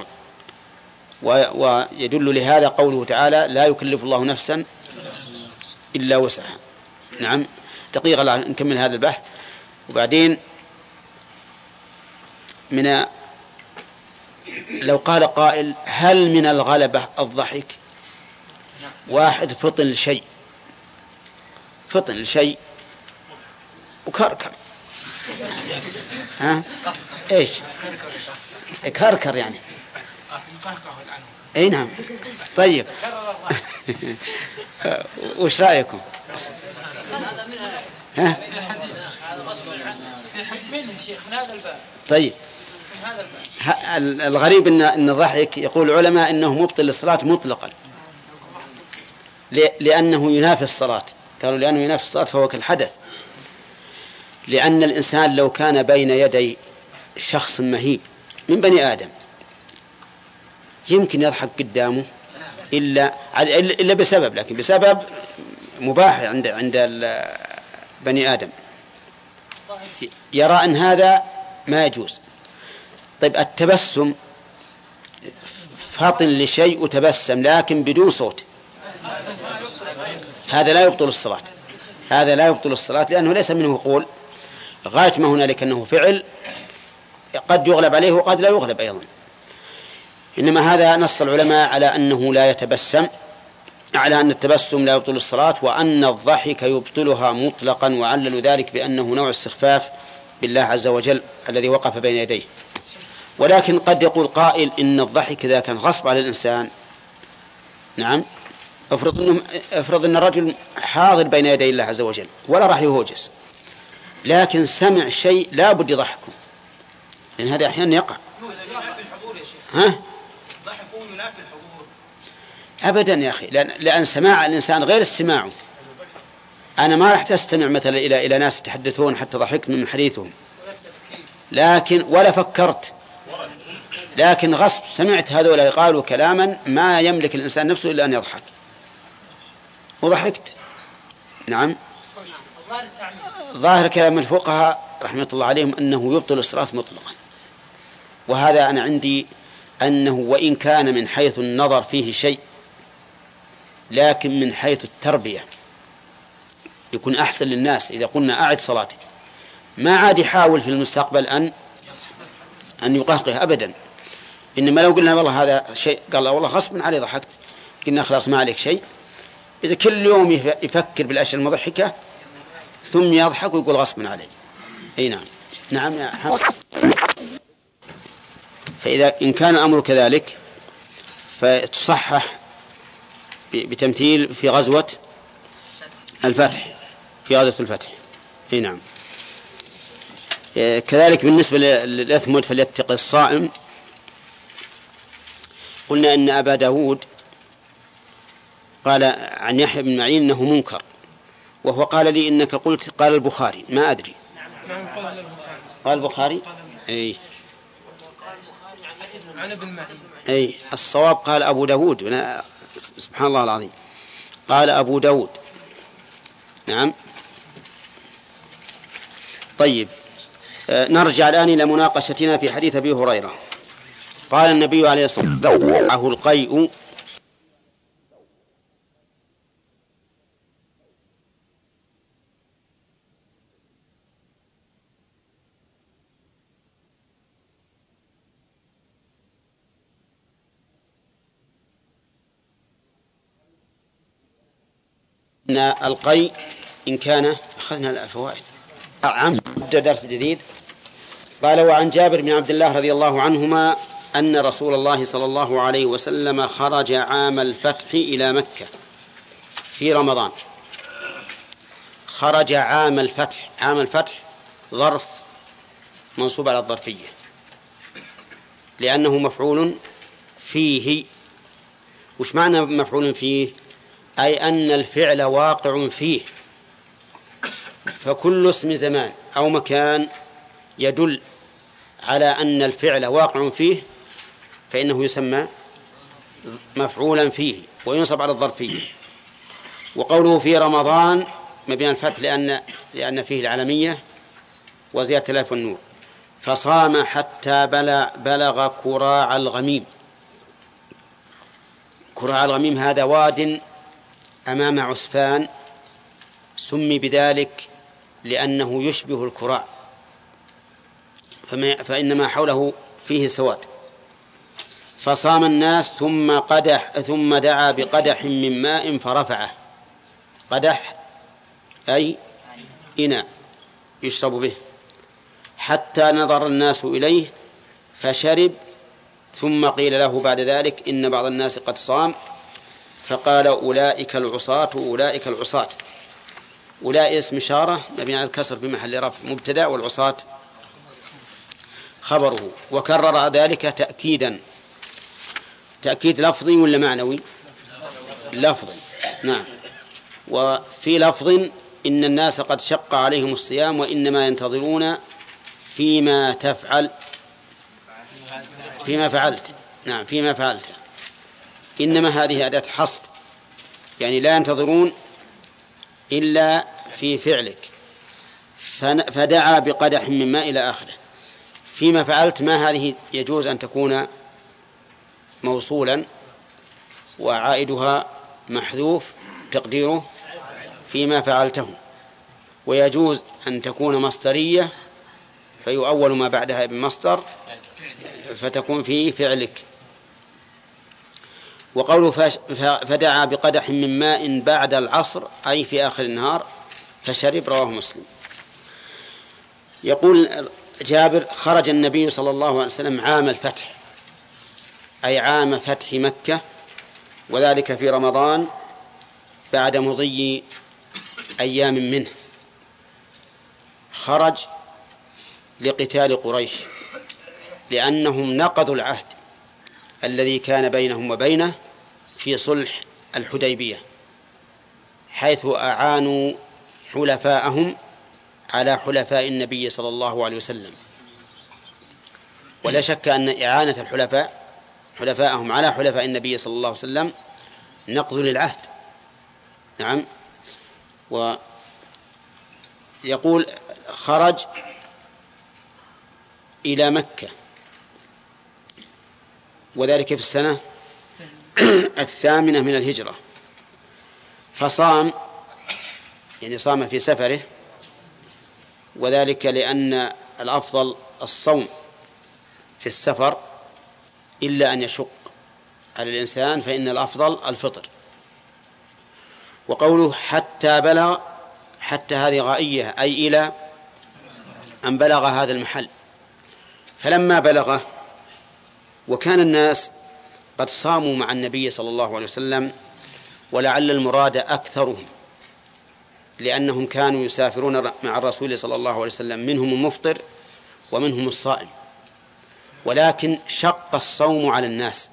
ويدل لهذا قوله تعالى لا يكلف الله نفسا إلا وسعها. نعم، دقيقة نكمل هذا البحث. وبعدين لو قال قائل هل من الغلبة الضحك؟ واحد فطن لشيء وكركر، ايش كركر يعني؟ اي نعم. طيب وش رأيكم؟ طيب، الغريب ان الضحك يقول العلماء انه مبطل للصلاة مطلقا، لأنه ينافي الصلاة. قالوا لأنه ينافي الصلاة فهو كالحدث، لأن الإنسان لو كان بين يدي شخص مهيب من بني آدم يمكن يضحك قدامه إلا بسبب، لكن بسبب مباح عند بني آدم، يرى أن هذا ما يجوز. طيب التبسم، فاطن لشيء وتبسم لكن بدون صوت، هذا لا يبطل الصلاة، لأنه ليس منه قول، غاية ما هنالك أنه فعل قد يغلب عليه وقد لا يغلب أيضا. إنما هذا نص العلماء على أنه لا يتبسم، على أن التبسم لا يبطل الصلاة، وأن الضحك يبطلها مطلقا، وعللوا ذلك بأنه نوع استخفاف بالله عز وجل الذي وقف بين يديه. ولكن قد يقول قائل إن الضحك إذا كان غصب على الإنسان، نعم، افرض أن الرجل حاضر بين يدي الله عز وجل ولا راح يهوجس، لكن سمع شيء لا بد يضحكه، لأن هذا أحيانا يقع. أبدا يا أخي، لأن سماع الإنسان غير السماع. أنا ما راح تستمع مثلا إلى ناس يتحدثون حتى ضحكت من حديثهم، لكن ولا فكرت، لكن غصب سمعت هذول قالوا كلاما ما يملك الإنسان نفسه إلا أن يضحك وضحكت. نعم، ظاهر كلام الفقهاء رحمة الله عليهم أنه يبطل الصلاة مطلقا، وهذا أنا عندي أنه وإن كان من حيث النظر فيه شيء، لكن من حيث التربية يكون أحسن للناس. إذا قلنا أعد صلاتك، ما عاد يحاول في المستقبل أن يقهقه أبدا، إنما لو قلنا والله هذا شيء، قال والله غصبا علي ضحكت، قلنا خلاص ما عليك شيء، إذا كل يوم يفكر بالأشياء المضحكة ثم يضحك ويقول غصب عليه. أي نعم. نعم يا حسن. فإذا إن كان الأمر كذلك فتصحح بتمثيل في غزوة الفتح، في غزوة الفتح. أي نعم. كذلك بالنسبة للأثم فليتقي الصائم، قلنا إن أبا داود قال عن يحيى بن معين إنه منكر، وهو قال لي إنك قلت قال البخاري، ما أدري. قال البخاري أي عن ابن معين. أي الصواب قال أبو داود، سبحان الله العظيم، قال أبو داود. نعم. طيب، نرجع الآن إلى مناقشتنا في حديث أبي هريرة. قال النبي عليه الصلاة والسلام دعه القيء إن القيء إن كان أخذنا الفوائد عام درس جديد. قال وعن جابر بن عبد الله رضي الله عنهما أن رسول الله صلى الله عليه وسلم خرج عام الفتح إلى مكة في رمضان. خرج عام الفتح، عام الفتح ظرف منصوب على الظرفية لأنه مفعول فيه. وش معنى مفعول فيه؟ أي أن الفعل واقع فيه، فكل اسم زمان أو مكان يدل على أن الفعل واقع فيه فإنه يسمى مفعولا فيه وينصب على الظرفية. وقوله في رمضان مبين الفتح لأن فيه العلمية وزيادة الألف والنور. فصام حتى بلغ كراع الغميم. كراع الغميم هذا واد أمام عسفان، سمي بذلك لأنه يشبه الكراع، فإنما حوله فيه سواد. فصام الناس ثم دعا بقدح من ماء فرفعه. قدح أي إناء يشرب به، حتى نظر الناس إليه فشرب، ثم قيل له بعد ذلك إن بعض الناس قد صام، فقال أولئك العصاة أولئك العصاة. أولئك اسم إشارة مبني على الكسر بمحل رفع مبتدأ، والعصاة خبره. وكرر ذلك تأكيدا. تأكيد لفظي ولا معنوي؟ لفظي. نعم. وفي لفظ إن الناس قد شق عليهم الصيام وإنما ينتظرون فيما تفعل فيما فعلت. نعم، فيما فعلت. إنما هذه أداة حصر، يعني لا ينتظرون إلا في فعلك. فدعا بقدح من ماء إلى آخره. فيما فعلت ما هذه يجوز أن تكون موصولا وعائدها محذوف تقديره فيما فعلته، ويجوز أن تكون مصدرية فيؤول ما بعدها بمصدر فتكون في فعلك. وقوله فدعا بقدح من ماء بعد العصر أي في آخر النهار فشرب، رواه مسلم. يقول جابر خرج النبي صلى الله عليه وسلم عام الفتح أي عام فتح مكة، وذلك في رمضان بعد مضي أيام منه. خرج لقتال قريش لأنهم نقضوا العهد الذي كان بينهم وبينه في صلح الحديبية، حيث أعانوا حلفاءهم على حلفاء النبي صلى الله عليه وسلم. ولا شك أن إعانة حلفاءهم على حلفاء النبي صلى الله عليه وسلم نقض للعهد. نعم. ويقول خرج إلى مكة وذلك في السنة 8 من الهجرة. فصام، يعني صام في سفره، وذلك لأن الأفضل الصوم في السفر إلا أن يشق على الإنسان فإن الأفضل الفطر. وقوله حتى بلغ، حتى هذه غائية أي إلى أن بلغ هذا المحل. فلما بلغه وكان الناس قد صاموا مع النبي صلى الله عليه وسلم، ولعل المراد أكثرهم، لأنهم كانوا يسافرون مع الرسول صلى الله عليه وسلم، منهم المفطر ومنهم الصائم، ولكن شق الصوم على الناس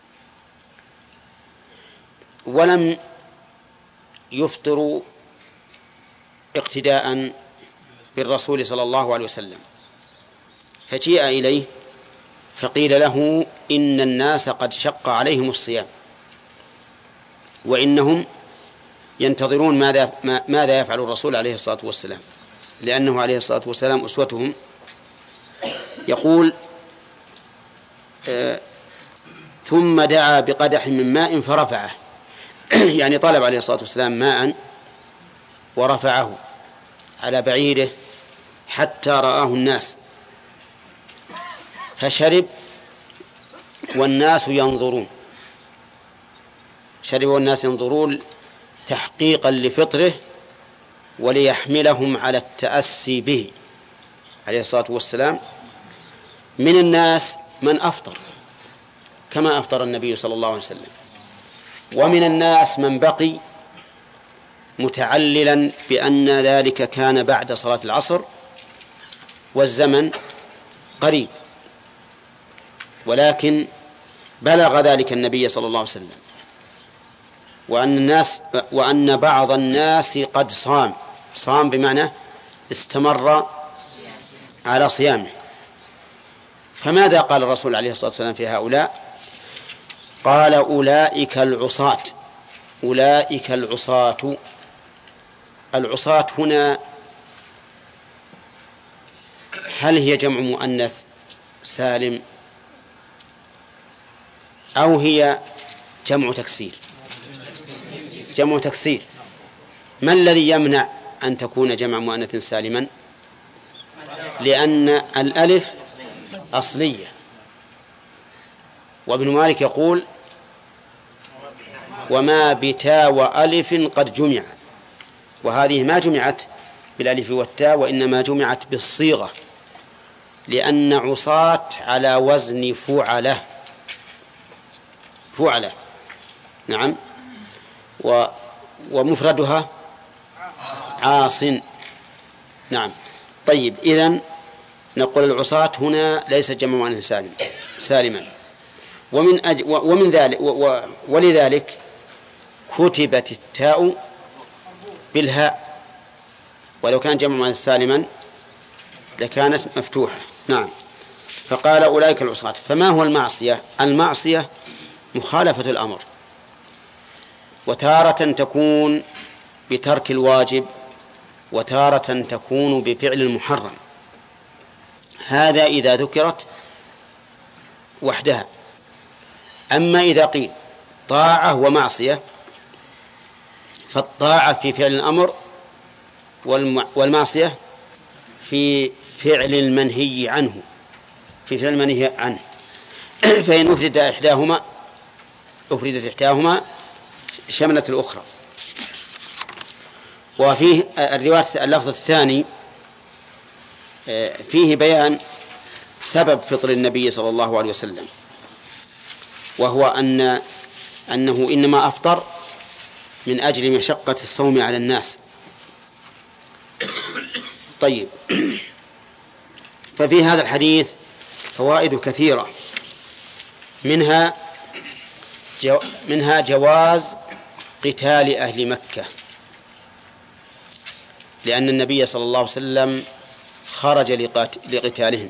ولم يفطروا اقتداء بالرسول صلى الله عليه وسلم. فجيء إليه فقيل له إن الناس قد شق عليهم الصيام، وإنهم ينتظرون ماذا يفعل الرسول عليه الصلاة والسلام، لأنه عليه الصلاة والسلام أسوتهم. يقول ثم دعا بقدح من ماء فرفعه، يعني طلب عليه الصلاة والسلام ماء ورفعه على بعيره حتى رآه الناس، فشرب والناس ينظرون، شرب والناس ينظرون تحقيقا لفطره وليحملهم على التأسي به عليه الصلاة والسلام. من الناس من أفطر كما أفطر النبي صلى الله عليه وسلم، ومن الناس من بقي متعللا بأن ذلك كان بعد صلاة العصر والزمن قريب، ولكن بلغ ذلك النبي صلى الله عليه وسلم، وأن بعض الناس قد صام بمعنى استمر على صيامه. فماذا قال الرسول عليه الصلاة والسلام في هؤلاء؟ قال أولئك العصاة. أولئك العصاة. العصاة هنا هل هي جمع مؤنث سالم أو هي جمع تكسير؟ جمع تكسير. ما الذي يمنع أن تكون جمع مؤنث سالما؟ لأن الألف أصلية، وابن مالك يقول وما بتاء وألف قد جمع، وهذه ما جمعت بالألف والتاء وإنما جمعت بالصيغة، لأن عصاة على وزن فعلة. فعلة نعم، ومفردها عاص. نعم. طيب، إذن نقول العصاة هنا ليس جمع مؤنث سالما. ومن ذلك ولذلك كتبت التاء بالهاء، ولو كان جمع مؤنث سالما لكانت مفتوحة. نعم. فقال أولئك العصاة. فما هو المعصية؟ المعصية مخالفة الأمر، وتارة تكون بترك الواجب، وتارة تكون بفعل المحرم. هذا إذا ذكرت وحدها. أما إذا قيل طاعة ومعصية، فالطاعة في فعل الأمر، والمعصية في فعل المنهي عنه، في فعل المنهي عنه. فإن أفردت إحداهما شملت الأخرى. وفيه الرواية اللفظ الثاني فيه بيان سبب فطر النبي صلى الله عليه وسلم، وهو أنه إنما أفطر من أجل مشقة الصوم على الناس. طيب، ففي هذا الحديث فوائد كثيرة، منها جواز قتال أهل مكة، لأن النبي صلى الله عليه وسلم خرج لقتالهم.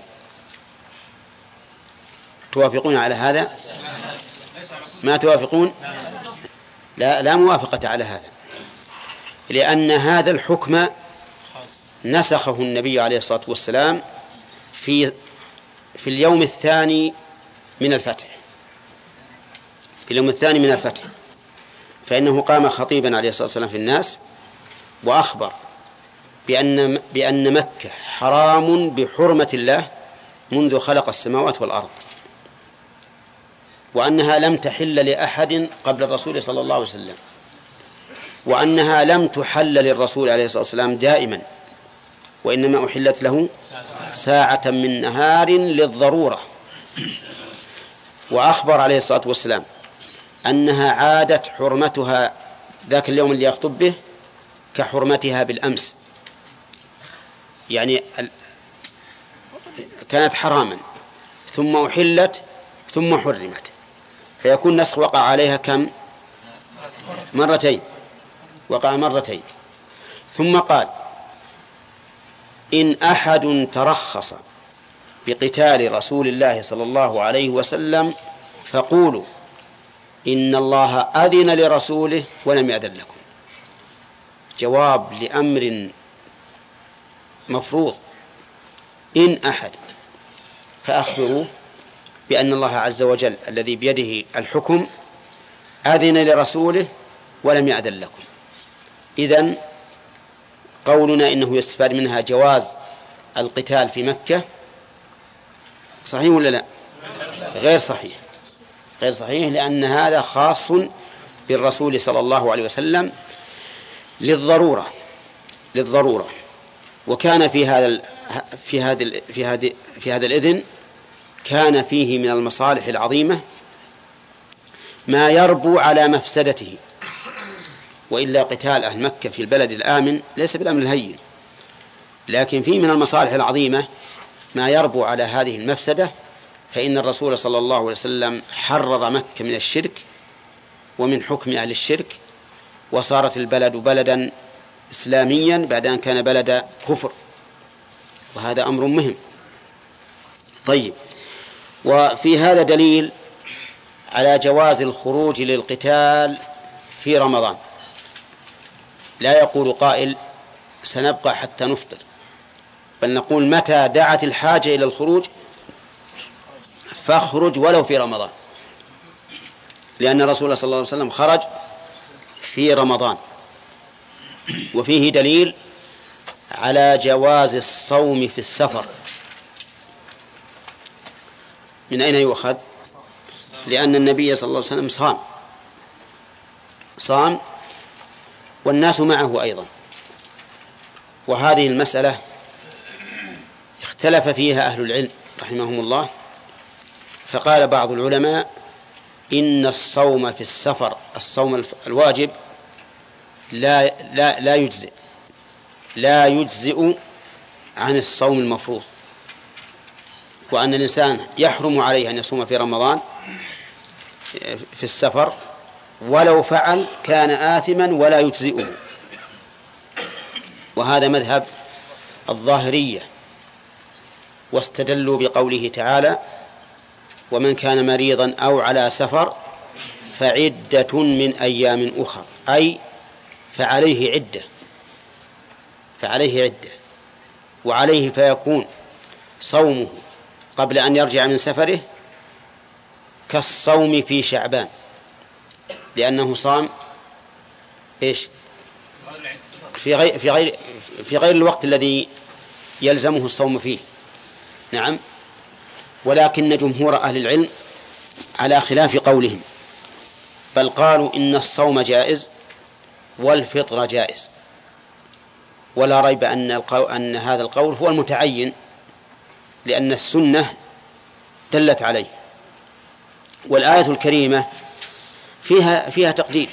توافقون على هذا؟ ما توافقون؟ لا موافقة على هذا، لأن هذا الحكم نسخه النبي عليه الصلاة والسلام في اليوم الثاني من الفتح. في اليوم الثاني من الفتح، فإنه قام خطيبا عليه الصلاة والسلام في الناس، وأخبر بأن مكة حرام بحرمة الله منذ خلق السماوات والأرض، وأنها لم تحل لأحد قبل الرسول صلى الله عليه وسلم. وأنها لم تحل للرسول عليه الصلاة والسلام دائما، وإنما أحلت له ساعة من نهار للضرورة. وأخبر عليه الصلاة والسلام أنها عادت حرمتها ذاك اليوم اللي يخطب به كحرمتها بالأمس، يعني كانت حراما ثم أحلت ثم حرمت، فيكون نسخ وقع عليها كم؟ مرتين، وقع مرتين. ثم قال: إن أحد ترخص بقتال رسول الله صلى الله عليه وسلم فقولوا إن الله أذن لرسوله ولم يأذن لكم. جواب لأمر مفروض: إن أحد، فأخبروه بأن الله عز وجل الذي بيده الحكم أذن لرسوله ولم يأذن لكم. إذن قولنا إنه يستفاد منها جواز القتال في مكة صحيح ولا لا؟ غير صحيح، غير صحيح، لأن هذا خاص بالرسول صلى الله عليه وسلم للضرورة. وكان في هذا الإذن كان فيه من المصالح العظيمة ما يربو على مفسدته، وإلا قتال أهل مكة في البلد الآمن ليس بالأمر الهين، لكن فيه من المصالح العظيمة ما يربو على هذه المفسدة. فإن الرسول صلى الله عليه وسلم حرر مكة من الشرك ومن حكم أهل الشرك، وصارت البلد بلدا إسلاميا بعد أن كان بلد كفر، وهذا أمر مهم. طيب، وفي هذا دليل على جواز الخروج للقتال في رمضان. لا يقول قائل سنبقى حتى نفطر، بل نقول متى دعت الحاجة إلى الخروج فاخرج ولو في رمضان، لأن الرسول صلى الله عليه وسلم خرج في رمضان. وفيه دليل على جواز الصوم في السفر. من أين يؤخذ؟ لأن النبي صلى الله عليه وسلم صام والناس معه أيضا. وهذه المسألة اختلف فيها أهل العلم رحمهم الله، فقال بعض العلماء إن الصوم في السفر، الصوم الواجب، لا يجزئ عن الصوم المفروض، وأن الإنسان يحرم عليه أن يصوم في رمضان في السفر، ولو فعل كان آثما ولا يجزئه. وهذا مذهب الظاهرية، واستدلوا بقوله تعالى: ومن كان مريضا أو على سفر فعدة من أيام أخر، أي فعليه عدة، وعليه فيكون صومه قبل أن يرجع من سفره كالصوم في شعبان، لأنه صام إيش؟ في غير الوقت الذي يلزمه الصوم فيه. نعم. ولكن جمهور أهل العلم على خلاف قولهم، بل قالوا إن الصوم جائز والفطر جائز، ولا ريب أن هذا القول هو المتعين، لأن السنة دلت عليه، والآية الكريمة فيها تقدير: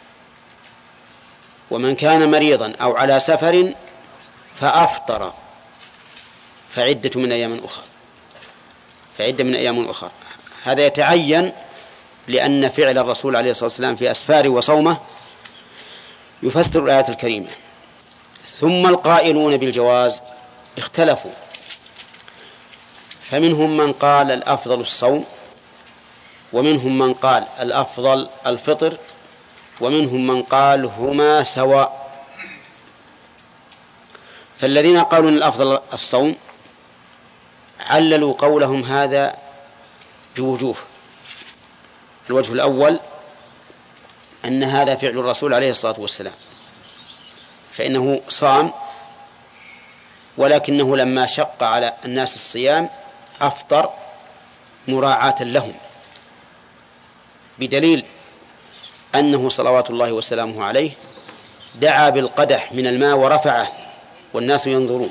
ومن كان مريضا أو على سفر فأفطر فعدة من أيام أخرى. هذا يتعين لأن فعل الرسول عليه الصلاة والسلام في أسفاره وصومه يفسر الآية الكريمة. ثم القائلون بالجواز اختلفوا، فمنهم من قال الأفضل الصوم، ومنهم من قال الأفضل الفطر، ومنهم من قال هما سواء. فالذين قالوا أن الأفضل الصوم عللوا قولهم هذا بوجوه. الوجه الأول أن هذا فعل الرسول عليه الصلاة والسلام، فإنه صام، ولكنه لما شق على الناس الصيام أفطر مراعاة لهم، بدليل أنه صلوات الله وسلامه عليه دعا بالقدح من الماء ورفعه والناس ينظرون،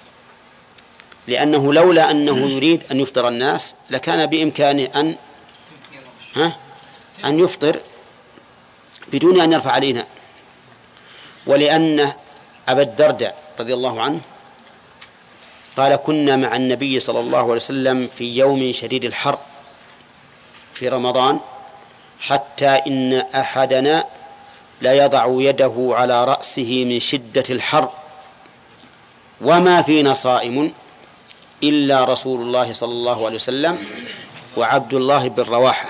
لأنه لولا أنه يريد أن يفطر الناس لكان بإمكانه أن يفطر بدون أن يرفع علينا. ولأن أبا الدرداء رضي الله عنه قال كنا مع النبي صلى الله عليه وسلم في يوم شديد الحر في رمضان حتى إن أحدنا لا يضع يده على رأسه من شدة الحر وما فينا صائم إلا رسول الله صلى الله عليه وسلم وعبد الله بن رواحة.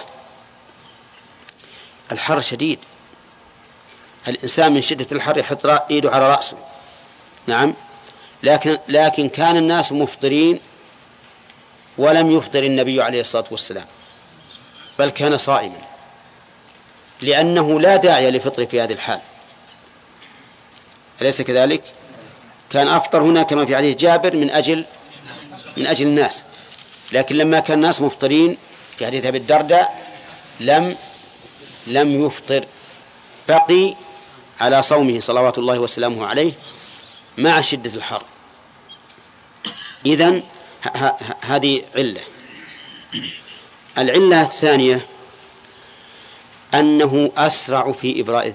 الحر شديد، الإنسان من شدة الحر يحط يده على رأسه. نعم، لكن كان الناس مفطرين ولم يفطر النبي عليه الصلاة والسلام، بل كان صائما، لأنه لا داعي لفطر في هذه الحال، أليس كذلك؟ كان أفطر هنا كما في حديث جابر من أجل الناس، لكن لما كان الناس مفطرين في حديث أبي الدرداء لم يفطر، بقي على صومه صلوات الله وسلامه عليه مع شدة الحر. إذن هذه علة. العلة الثانية أنه أسرع في إبراء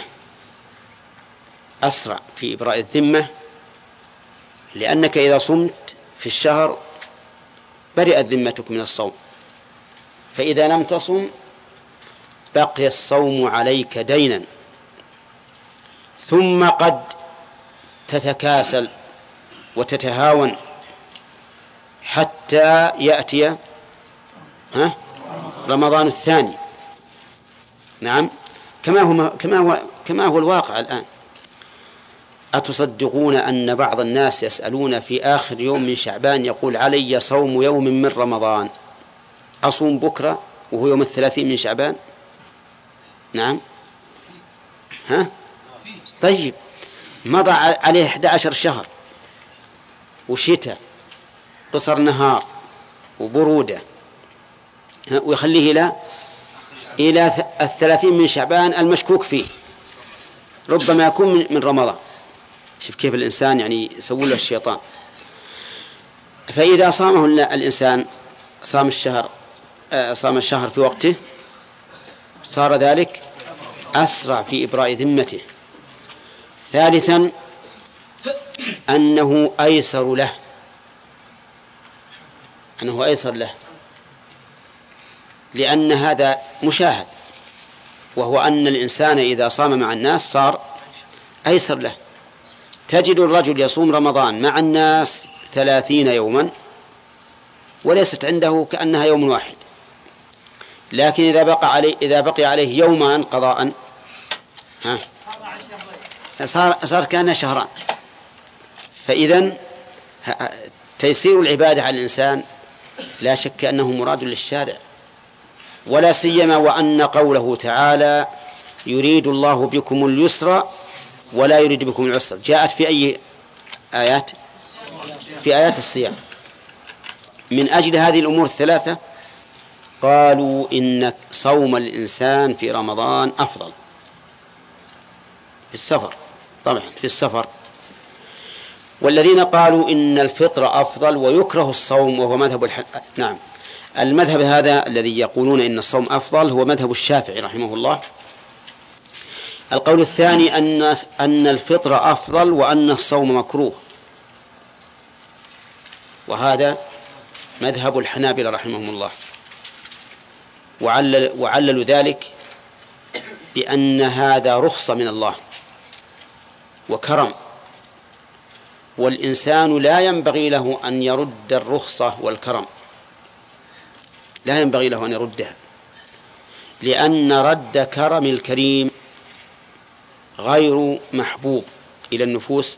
الذمة، لأنك إذا صمت في الشهر برئت ذمتك من الصوم، فإذا لم تصم بقي الصوم عليك دينا، ثم قد تتكاسل وتتهاون حتى يأتي رمضان الثاني. نعم، كما هو الواقع الآن. أتصدقون أن بعض الناس يسألون في آخر يوم من شعبان يقول علي صوم يوم من رمضان، أصوم بكرة وهو يوم 30 من شعبان؟ نعم، طيب، مضى عليه 11 شهر وشتاء قصر نهار وبرودة، ويخليه إلى 30 من شعبان المشكوك فيه، ربما يكون من رمضان. شوف كيف الإنسان يعني يسوي له الشيطان. فإذا صامه الإنسان صام الشهر في وقته صار ذلك أسرع في إبراء ذمته. ثالثا أنه أيسر له، لأن هذا مشاهد، وهو أن الإنسان إذا صام مع الناس صار أيسر له. تجد الرجل يصوم رمضان مع الناس 30 يوما وليست عنده كأنها يوم واحد، لكن إذا بقي عليه يومان قضاء صار كأنه شهران. فإذن تيسير العبادة على الإنسان لا شك أنه مراد للشارع، ولا سيما وأن قوله تعالى يريد الله بكم اليسر ولا يريد بكم العسر جاءت في أي آيات؟ في آيات الصيام. من أجل هذه الأمور الثلاثة قالوا إن صوم الإنسان في رمضان أفضل في السفر، طبعا في السفر. والذين قالوا إن الفطر أفضل ويكره الصوم وهو مذهب نعم، المذهب هذا الذي يقولون إن الصوم أفضل هو مذهب الشافعي رحمه الله. القول الثاني أن الفطر أفضل وأن الصوم مكروه، وهذا مذهب الحنابلة رحمهم الله. وعللوا ذلك بأن هذا رخصة من الله وكرم، والإنسان لا ينبغي له أن يرد الرخصة والكرم، لا ينبغي له أن يردها، لأن رد كرم الكريم غير محبوب إلى النفوس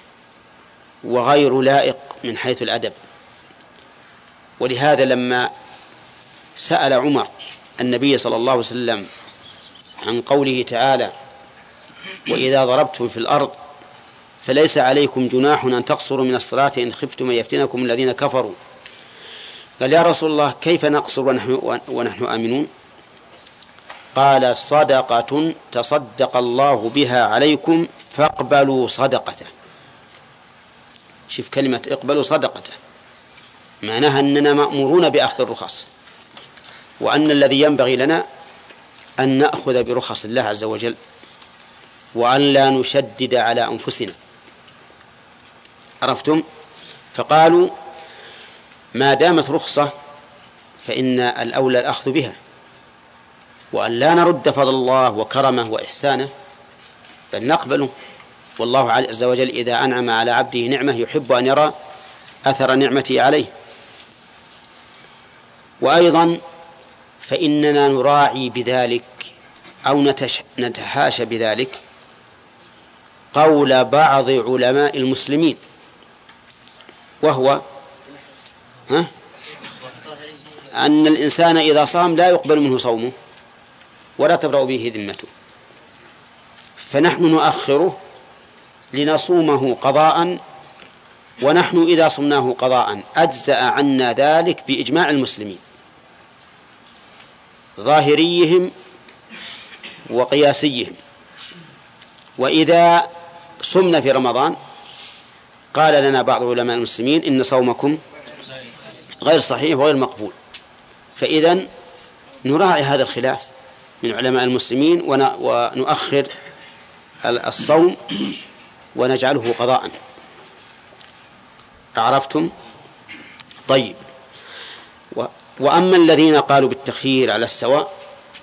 وغير لائق من حيث الأدب. ولهذا لما سأل عمر النبي صلى الله عليه وسلم عن قوله تعالى وإذا ضربتم في الأرض فليس عليكم جناح أن تقصروا من الصلاة إن خفتم أن يفتنكم الذين كفروا، قال يا رسول الله كيف نقصر ونحن آمنون؟ قال صدقة تصدق الله بها عليكم فاقبلوا صدقته. شوف كلمة اقبلوا صدقته، معناها أننا مأمورون بأخذ الرخص، وأن الذي ينبغي لنا أن نأخذ برخص الله عز وجل، وأن لا نشدد على أنفسنا. عرفتم؟ فقالوا ما دامت رخصة فإن الأولى الأخذ بها، وأن لا نرد فضل الله وكرمه وإحسانه، بل نقبله. والله عز وجل إذا أنعم على عبده نعمة يحب أن يرى أثر نعمته عليه. وأيضا فإننا نراعي بذلك أو نتحاشى بذلك قول بعض علماء المسلمين، وهو أن الإنسان إذا صام لا يقبل منه صومه ولا تبرأ به ذمته، فنحن نؤخره لنصومه قضاء، ونحن إذا صمناه قضاء أجزأ عنا ذلك بإجماع المسلمين ظاهريهم وقياسيهم. وإذا صمنا في رمضان قال لنا بعض علماء المسلمين إن صومكم غير صحيح وغير مقبول، فإذن نراعي هذا الخلاف من علماء المسلمين ونؤخر الصوم ونجعله قضاء. عرفتم؟ طيب. وأما الذين قالوا بالتخيير على السواء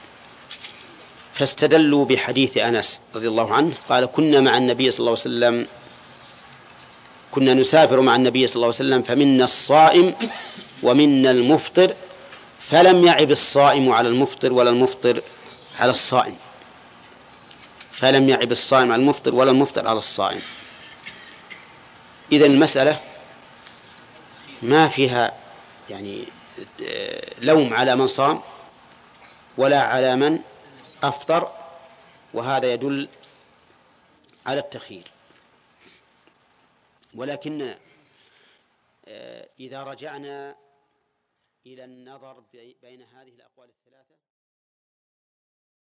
فاستدلوا بحديث أنس رضي الله عنه قال كنا نسافر مع النبي صلى الله عليه وسلم فمنا الصائم ومنا المفطر فلم يعب الصائم على المفطر ولا المفطر على الصائم. فلم يعب الصائم على المفطر ولا المفطر على الصائم. إذن المسألة ما فيها يعني لوم على من صام ولا على من أفطر، وهذا يدل على التخيير. ولكن إذا رجعنا إلى النظر بين هذه الأقوال الثلاثة